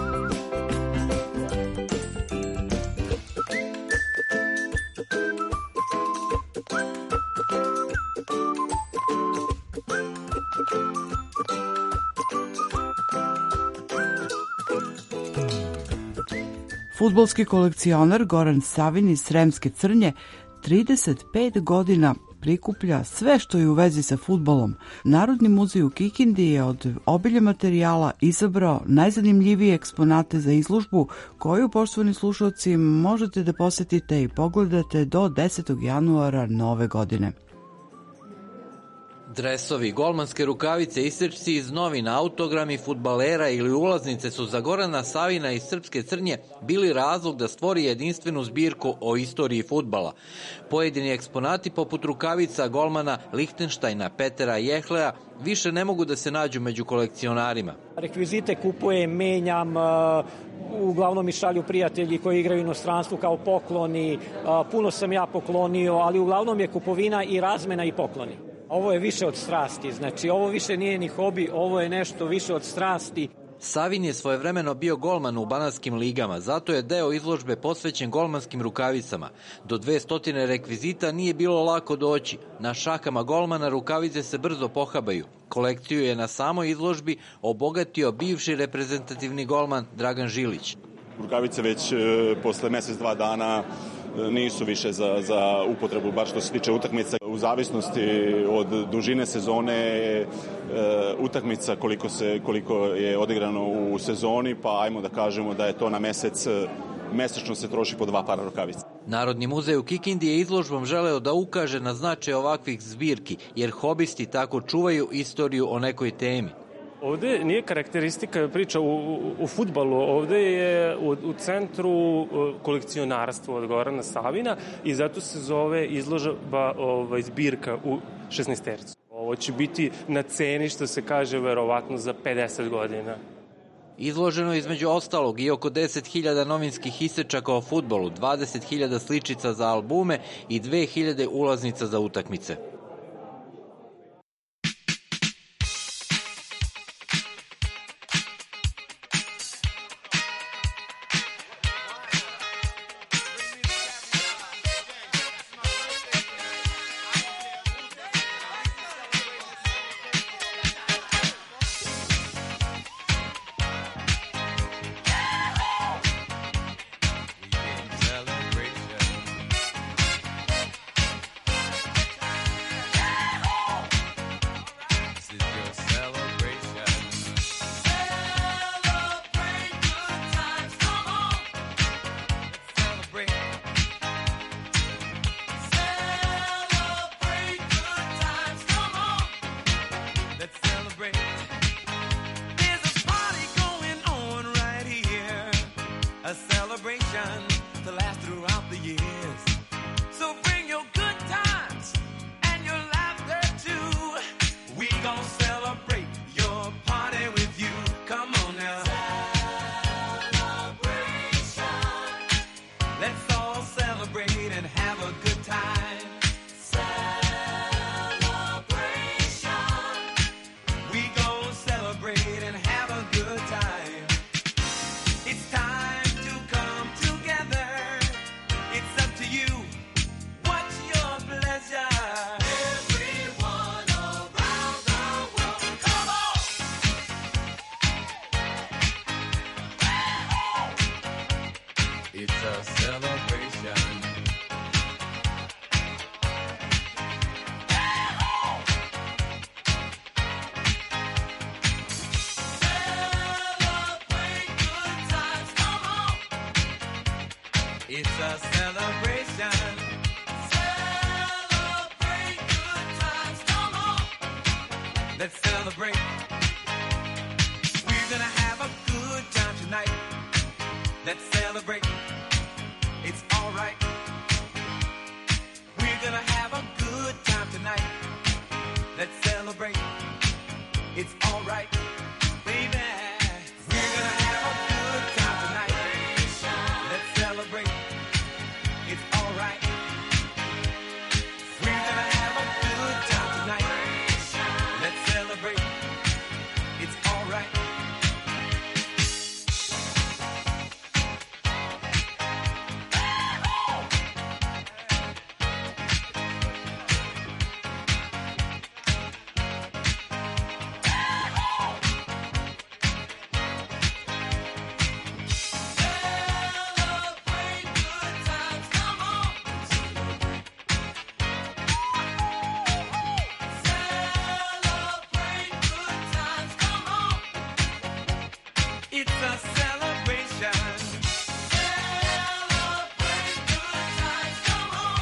Fudbalski kolekcionar Goran Savin iz Sremske Crnje 35 godina prikuplja sve što je u vezi sa fudbalom. Narodni muzej u Kikindi je od obilja materijala izabrao najzanimljivije eksponate za izložbu koju, poštovani slušalci, možete da posetite i pogledate do 10. januara nove godine. Dresovi, golmanske rukavice, isečci iz novina, autogrami fudbalera ili ulaznice su za Gorana Savina iz Srpske Crnje bili razlog da stvori jedinstvenu zbirku o istoriji fudbala. Pojedini eksponati poput rukavica golmana Lihtenštajna Petera Jehlea više ne mogu da se nađu među kolekcionarima. Rekvizite kupujem, menjam, uglavnom mi šalju prijatelji koji igraju u inostranstvu kao pokloni, puno sam ja poklonio, ali uglavnom je kupovina i razmena i pokloni. Ovo je više od strasti, znači ovo više nije ni hobi, ovo je nešto više od strasti. Savin je svojevremeno bio golman u banatskim ligama, zato je deo izložbe posvećen golmanskim rukavicama. Do 200 rekvizita nije bilo lako doći. Na šakama golmana rukavice se brzo pohabaju. Kolekciju je na samoj izložbi obogatio bivši reprezentativni golman Dragan Žilić. Rukavice već posle mesec, 2 dana nisu više za upotrebu, bar što se tiče utakmica. U zavisnosti od dužine sezone, utakmica koliko je odigrano u sezoni, pa ajmo da kažemo da je to na mesec, mesečno se troši po 2 para rukavica. Narodni muzej u Kikindi je izložbom želeo da ukaže na značaj ovakvih zbirki, jer hobisti tako čuvaju istoriju o nekoj temi. Ovde nije karakteristika priča u fudbalu, ovde je u centru kolekcionarstvo od Gorana Savina i zato se zove izložba zbirka u 16-tercu. Ovo će biti na ceni, što se kaže, verovatno za 50 godina. Izloženo između ostalog i oko 10.000 novinskih isečaka o fudbalu, 20.000 sličica za albume i 2.000 ulaznica za utakmice. It's a celebration. Celebrate good times, come on. Let's celebrate. We're gonna have a good time tonight. Let's celebrate. It's all right. We're gonna have a good time tonight. Let's celebrate. It's all right, baby. We're gonna have a good time tonight. Let's celebrate. It's all right. We're gonna have a good time tonight. Let's celebrate. a celebration. Celebrate good times, come on.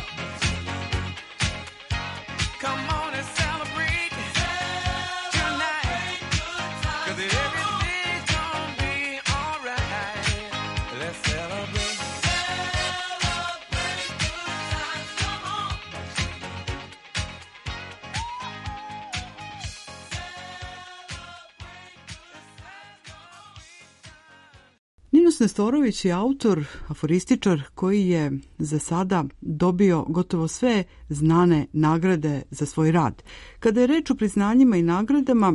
Come on and celebrate tonight. 'Cause everything's gonna be alright. Let's celebrate. Celebrate good times, come on. Ninos Nestorović je autor, aforističar koji je za sada dobio gotovo sve znane nagrade za svoj rad. Kada je reč o priznanjima i nagradama,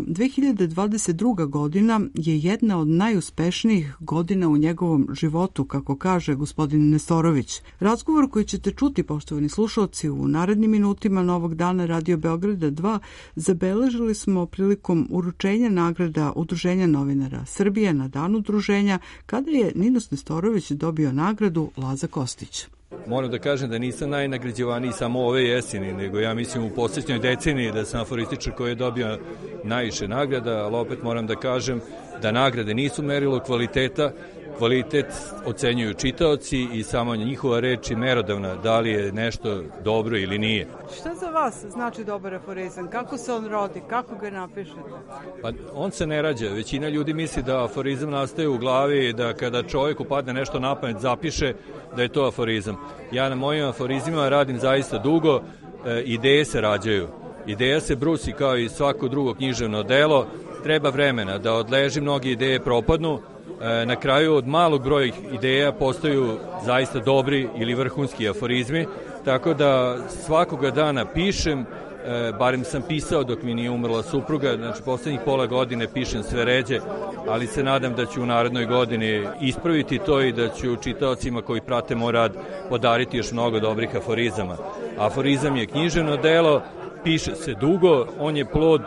2022. godina je jedna od najuspešnijih godina u njegovom životu, kako kaže gospodin Nestorović. Razgovor koji ćete čuti, poštovani slušalci, u narednim minutima Novog dana Radio Beograda 2 zabeležili smo prilikom uručenja nagrada Udruženja novinara Srbije na dan udruženja, kada je Ninos Nestorović dobio nagradu Laza Kostić. Moram da kažem da nisam najnagrađivaniji samo ove jeseni, nego ja mislim u posljednjoj deceniji da sam aforističar koji je dobio najviše nagrada, ali opet moram da kažem da nagrade nisu merilo kvaliteta, kvalitet ocenjuju čitaoci i samo njihova reč je merodavna da li je nešto dobro ili nije. Šta za vas znači dobar aforizam? Kako se on rodi? Kako ga napišete? Pa on se ne rađa. Većina ljudi misli da aforizam nastaje u glavi i da kada čovjeku padne nešto na pamet zapiše da je to aforizam. Ja na mojim aforizmima radim zaista dugo, ideje se rađaju. Ideja se brusi kao i svako drugo književno delo, treba vremena da odleži, mnoge ideje propadnu. Na kraju od malog broja ideja postaju zaista dobri ili vrhunski aforizmi, tako da svakoga dana pišem, barem sam pisao dok mi nije umrla supruga, znači poslednjih pola godine pišem sve ređe, ali se nadam da ću u narednoj godini ispraviti to i da ću čitaocima koji prate moj rad podariti još mnogo dobrih aforizama. Aforizam je književno delo, piše se dugo, on je plod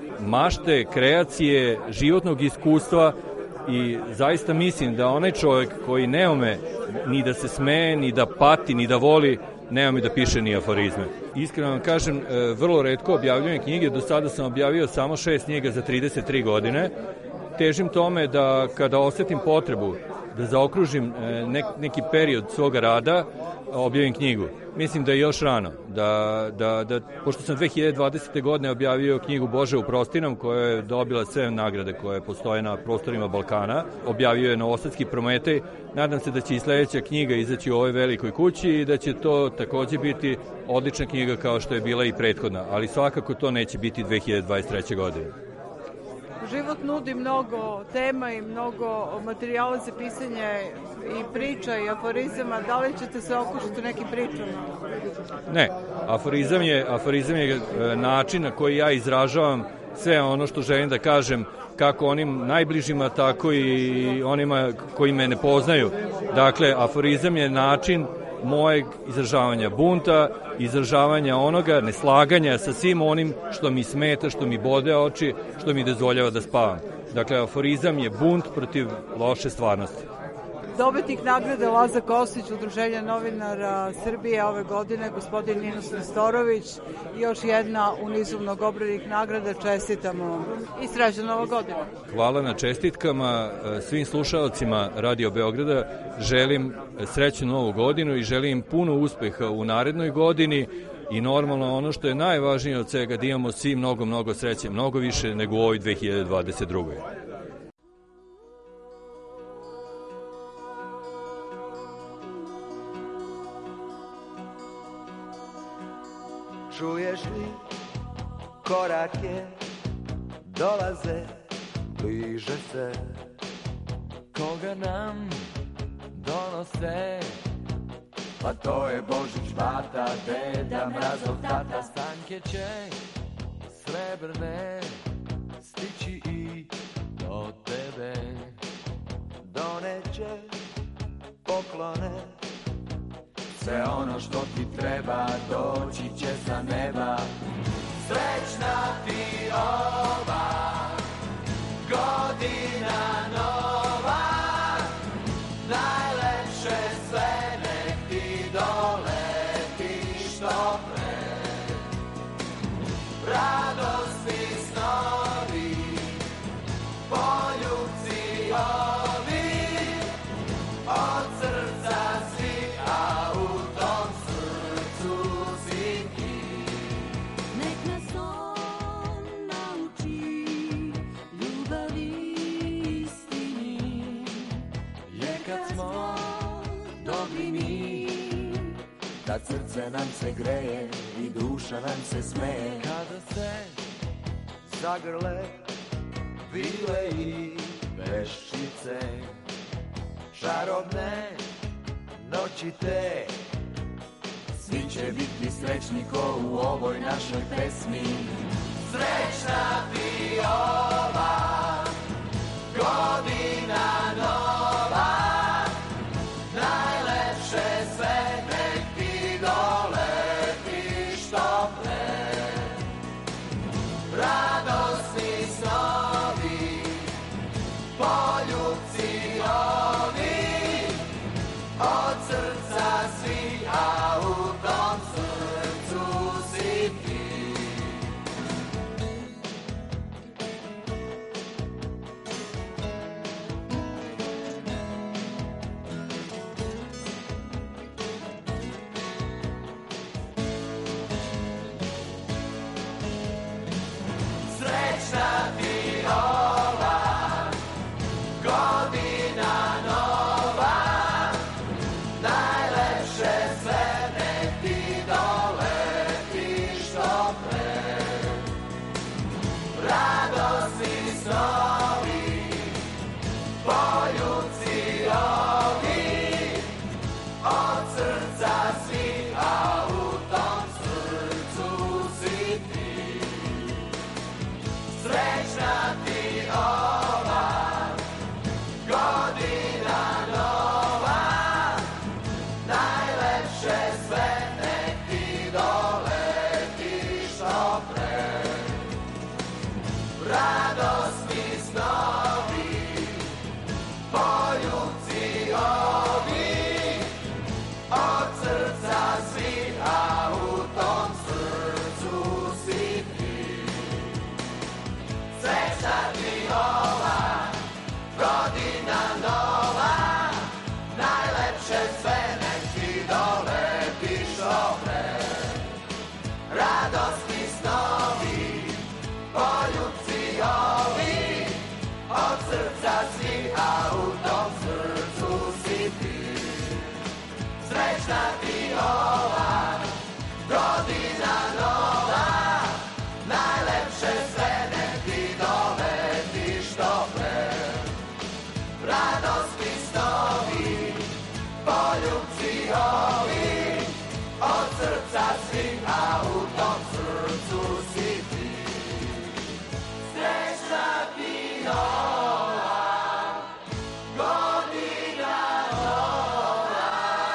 mašte, kreacije, životnog iskustva i zaista mislim da onaj čovjek koji ne ume ni da se smeje, ni da pati, ni da voli, ne ume da piše ni aforizme. Iskreno vam kažem, vrlo retko objavljujem knjige, do sada sam objavio samo 6 knjiga za 33 godine. Težim tome da kada osetim potrebu da zaokružim neki period svoga rada, objavim knjigu. Mislim da je još rano, pošto sam 2020. godine objavio knjigu Bože u prostinom, koja je dobila sve nagrade koje postoje na prostorima Balkana, objavio je Novosadski Prometej, nadam se da će i sledeća knjiga izaći u ovoj velikoj kući i da će to takođe biti odlična knjiga kao što je bila i prethodna, ali svakako to neće biti 2023. godine. Život nudi mnogo tema i mnogo materijala za pisanje i priča i aforizama. Da li ćete se okušati u nekim pričama? Ne, aforizam je način na koji ja izražavam sve ono što želim da kažem, kako onim najbližima, tako i onima koji me ne poznaju. Dakle, aforizam je način mojeg izražavanja bunta, izražavanja onoga, neslaganja sa svim onim što mi smeta, što mi bode oči, što mi dozvoljava da spavam. Dakle, aforizam je bunt protiv loše stvarnosti. Dobitnik nagrade Laza Kostić, Udruženja novinara Srbije ove godine, gospodin Ninos Nestorović, još jedna u nizu mnogobrojnih nagrada, čestitamo i srećna Nova godina. Hvala na čestitkama svim slušalcima Radio Beograda, želim srećnu Novu godinu i želim puno uspeha u narednoj godini i normalno ono što je najvažnije od svega da imamo svi mnogo sreće, mnogo više nego u ovoj 2022. Čuješ li korake, dolaze, bliže se. Koga nam donose? Pa to je Božić, bata, deda, mrazov tata. Stanke će srebrne stići i do tebe. Doneće poklone, sve ono što ti treba doći će sa neba. Srećna ti ova godina nova, najlepše sve nek ti doleti što pre. Radosni snovi, poljubci ovi, kad srce nam se greje i duša nam se smeje. Kada se zagrle vile i veštice, čarobne noći te, svi će biti srećni ko u ovoj našoj pesmi. Srećna ti ova godina nova, najlepše sve nek ti doleti što pre. Radosni snovi, poljubci ovi, od srca svi, a u tom srcu si ti. Srećna ti ova godina nova, najlepše sve nek ti doleti što pre. Radosni snovi, poljubci ovi, od srca svi, a u tom srcu si ti. Srećna ti ova godina nova, najlepše sve nek ti doleti što pre. Radosni snovi, poljubci ovi, od srca svi, a u tom srcu si ti. Srećna ti ova godina nova, najlepše sve nek ti doleti što pre. Radosni snovi, poljubci ovi, od srca svi, a u tom srcu si ti. Srećna ti ova godina nova, najlepše sve nek ti doleti što pre. Radosni snovi, poljubci ovi, od srca svi, a u tom srcu si ti. Srećna ti ova godina nova.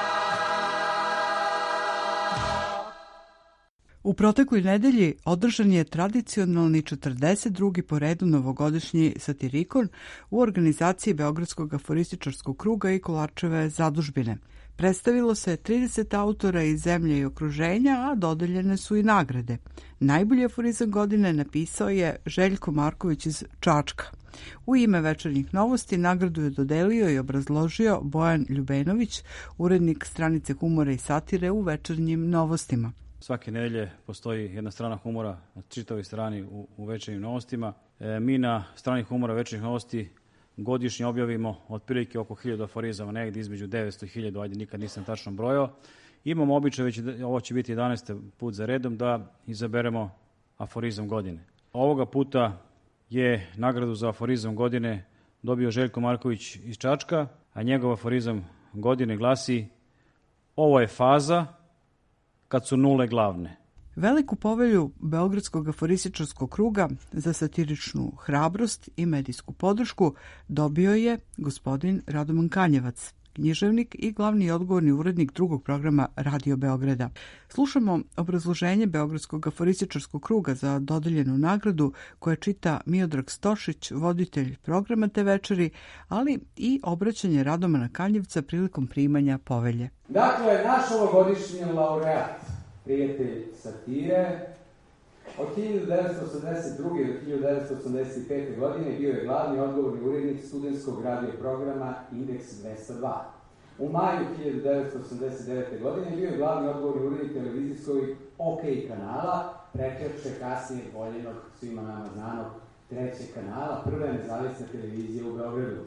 U protekloj nedelji održan je tradicionalni 42. po redu novogodišnji satirikon u organizaciji Beogradskog aforističarskog kruga i Kolarčeve zadužbine. Predstavilo se 30 autora iz zemlje i okruženja, a dodeljene su i nagrade. Najbolji aforizam godine napisao je Željko Marković iz Čačka. U ime Večernjih novosti nagradu je dodelio i obrazložio Bojan Ljubenović, urednik stranice humora i satire u Večernjim novostima. Svake nedelje postoji jedna strana humora na čitavoj strani u Večernjim novostima. Mi na strani humora Večernjih novosti godišnje objavimo otprilike oko 1000 aforizama, negdje između 900 i 1000, ajde nikad nisam tačno brojao. Imamo običaj, već ovo će biti 11. put za redom, da izaberemo aforizam godine. Ovoga puta je nagradu za aforizam godine dobio Željko Marković iz Čačka, a njegov aforizam godine glasi: ovo je faza kad su nule glavne. Veliku povelju Beogradskog aforističarskog kruga za satiričnu hrabrost i medijsku podršku dobio je gospodin Radoman Kanjevac, književnik i glavni odgovorni urednik drugog programa Radio Beograda. Slušamo obrazloženje Beogradskog aforističarskog kruga za dodeljenu nagradu koje čita Miodrag Stošić, voditelj programa te večeri, ali i obraćanje Radomana Kanjevca prilikom primanja povelje. Dakle, naš ovogodišnji laureat, prijatelj satire, od 1982. do 1985. godine bio je glavni odgovorni urednik studentskog radio programa Indeks 202. U maju 1989. godine bio je glavni odgovorni urednik televizijskog OK kanala, prekrče kasnije voljenog, svima nama znanog, trećeg kanala, prve nezavisne televizije u Beogradu. Od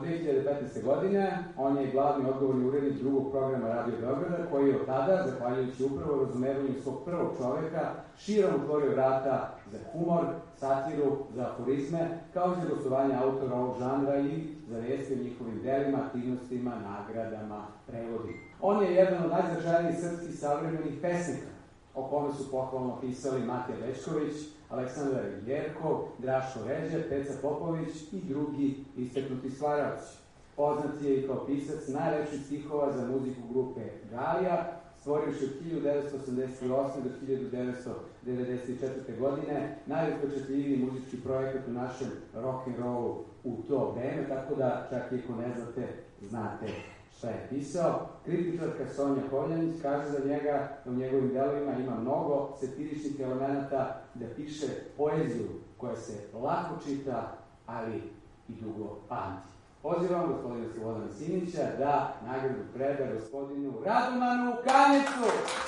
2015. godine on je glavni odgovorni urednik drugog programa Radio Beograda, koji je od tada, zahvaljujući upravo razumevanju svog prvog čoveka, širom otvorio vrata za humor, satiru, za aforizme, kao i za gostovanje autora ovog žanra i za vesti o njihovim delima, aktivnostima, nagradama, prevodima. On je jedan od najznačajnijih srpskih savremenih pesnika, o kome su pohvalno pisali Matija Bećković, Aleksandar Jerkov, Draško Ređe, Peca Popović i drugi istaknuti stvaralci. Poznat je i kao pisac najlepših stihova za muziku grupe Galija, stvorivši od 1988. do 1994. godine najupečatljiviji muzički projekat u našem rock'n'rollu u to vreme, tako da čak i ako ne znate, znate šta je pisao. Kritičarka Sonja Koljanić kaže za njega da u njegovim delovima ima mnogo satiričnih elemenata, da piše poeziju koja se lako čita, ali i dugo pamti. Pozivam gospodina Slobodana Simića da nagradu preda gospodinu Radomanu Kanecu.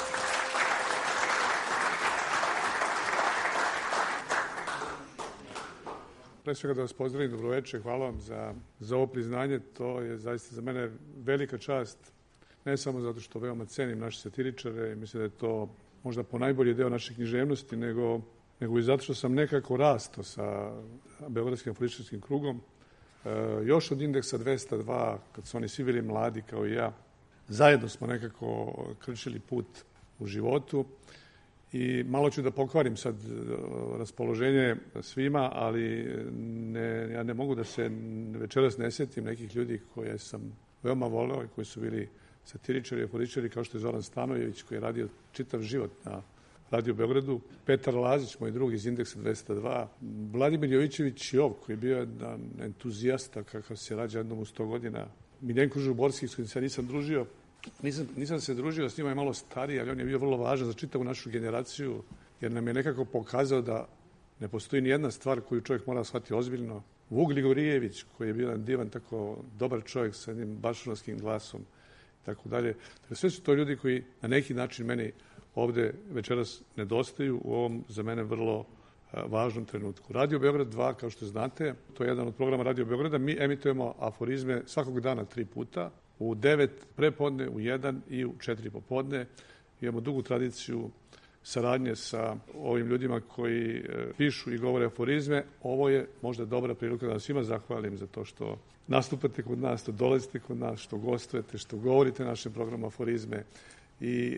Pre svega da vas pozdravim, dobroveče, hvala vam za ovo priznanje, to je zaista za mene velika čast, ne samo zato što veoma cenim naše satiričare i mislim da je to možda po najbolji deo naše književnosti, nego i zato što sam nekako rastao sa Beogradskim aforističkim krugom. Još od indeksa 202, kad su oni svi bili mladi kao i ja, zajedno smo nekako krčili put u životu i malo ću da pokvarim sad raspoloženje svima, ali ja ne mogu da se večeras ne sjetim nekih ljudi koje sam veoma voleo i koji su bili satiričari i aforičari, kao što je Zoran Stanojević, koji je radio čitav život na Radio Beogradu, Petar Lazić, moj drug iz indeksa 202, Vladimir Jovićević Jov, koji je bio jedan entuzijasta kakav se rađa jednom u 100 godina, Miljenko Žuborski, s kojim se nisam družio, nisam se družio, s njima je malo stariji, ali on je bio vrlo važan za čitavu našu generaciju, jer nam je nekako pokazao da ne postoji ni jedna stvar koju čovjek mora shvatiti ozbiljno. Vuk Ligorijević, koji je bio jedan divan, tako dobar čovjek sa jednim bašunovskim glasom, tako dalje. Sve su to ljudi koji na neki način meni ovde večeras nedostaju u ovom za mene vrlo važnom trenutku. Radio Beograd 2, kao što znate, to je jedan od programa Radio Beograda. Mi emitujemo aforizme svakog dana 3 puta, u 9 prepodne, u 1 i u 4 popodne. Imamo dugu tradiciju saradnje sa ovim ljudima koji pišu i govore aforizme. Ovo je možda dobra prilika da vam svima zahvalim za to što nastupate kod nas, što dolazite kod nas, što gostujete, što govorite našem programu aforizme i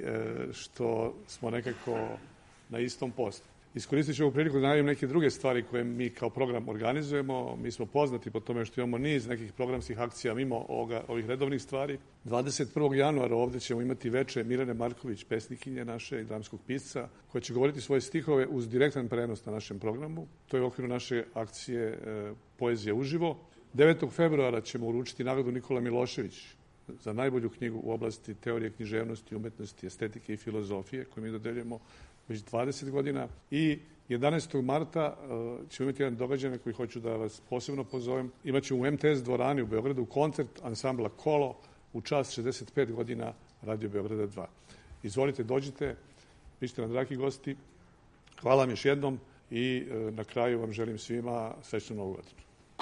što smo nekako na istom poslu. Iskoristit ću ovu priliku da najavim neke druge stvari koje mi kao program organizujemo. Mi smo poznati po tome što imamo niz nekih programskih akcija mimo ovih redovnih stvari. 21. januara ovde ćemo imati veče Mirane Marković, pesnikinje naše i dramskog pisca, koja će govoriti svoje stihove uz direktan prenos na našem programu. To je u okviru naše akcije Poezija uživo. 9. februara ćemo uručiti nagradu Nikola Milošević za najbolju knjigu u oblasti teorije književnosti, umetnosti, estetike i filozofije, koju mi dodeljujemo već 20 godina. I 11. marta ćemo imati jedan događaj na koji hoću da vas posebno pozovem. Imaćemo u MTS dvorani u Beogradu koncert ansambla Kolo u čast 65 godina Radio Beograda 2. Izvolite, dođite, vi ste nam dragi gosti. Hvala vam još jednom i na kraju vam želim svima srećnu novu godinu.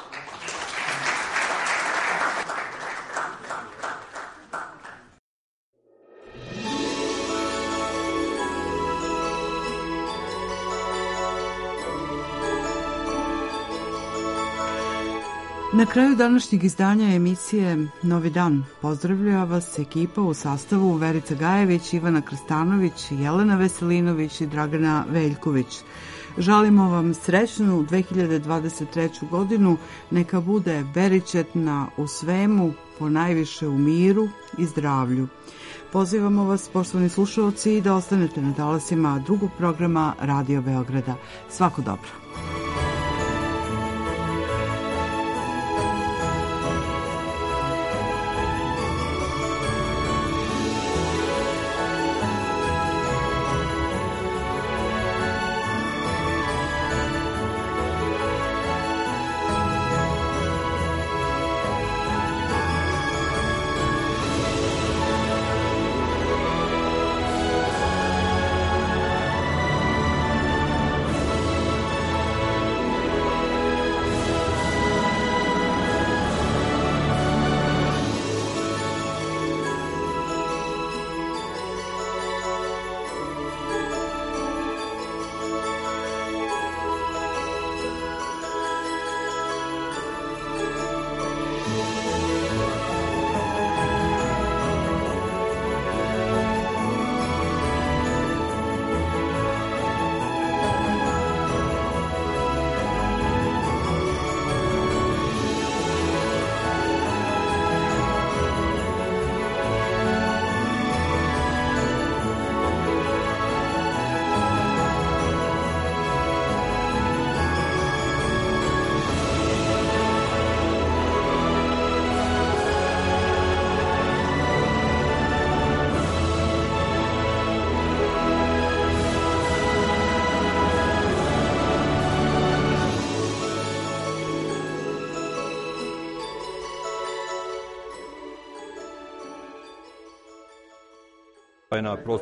Na kraju današnjeg izdanja emisije Novi dan pozdravlja vas ekipa u sastavu Verica Gajević, Ivana Krstanović, Jelena Veselinović i Dragana Veljković. Želimo vam srećnu 2023. godinu, neka bude beričetna u svemu, ponajviše u miru i zdravlju. Pozivamo vas, poštovani slušalci, da ostanete na talasima drugog programa Radio Beograda. Svako dobro. na prostoru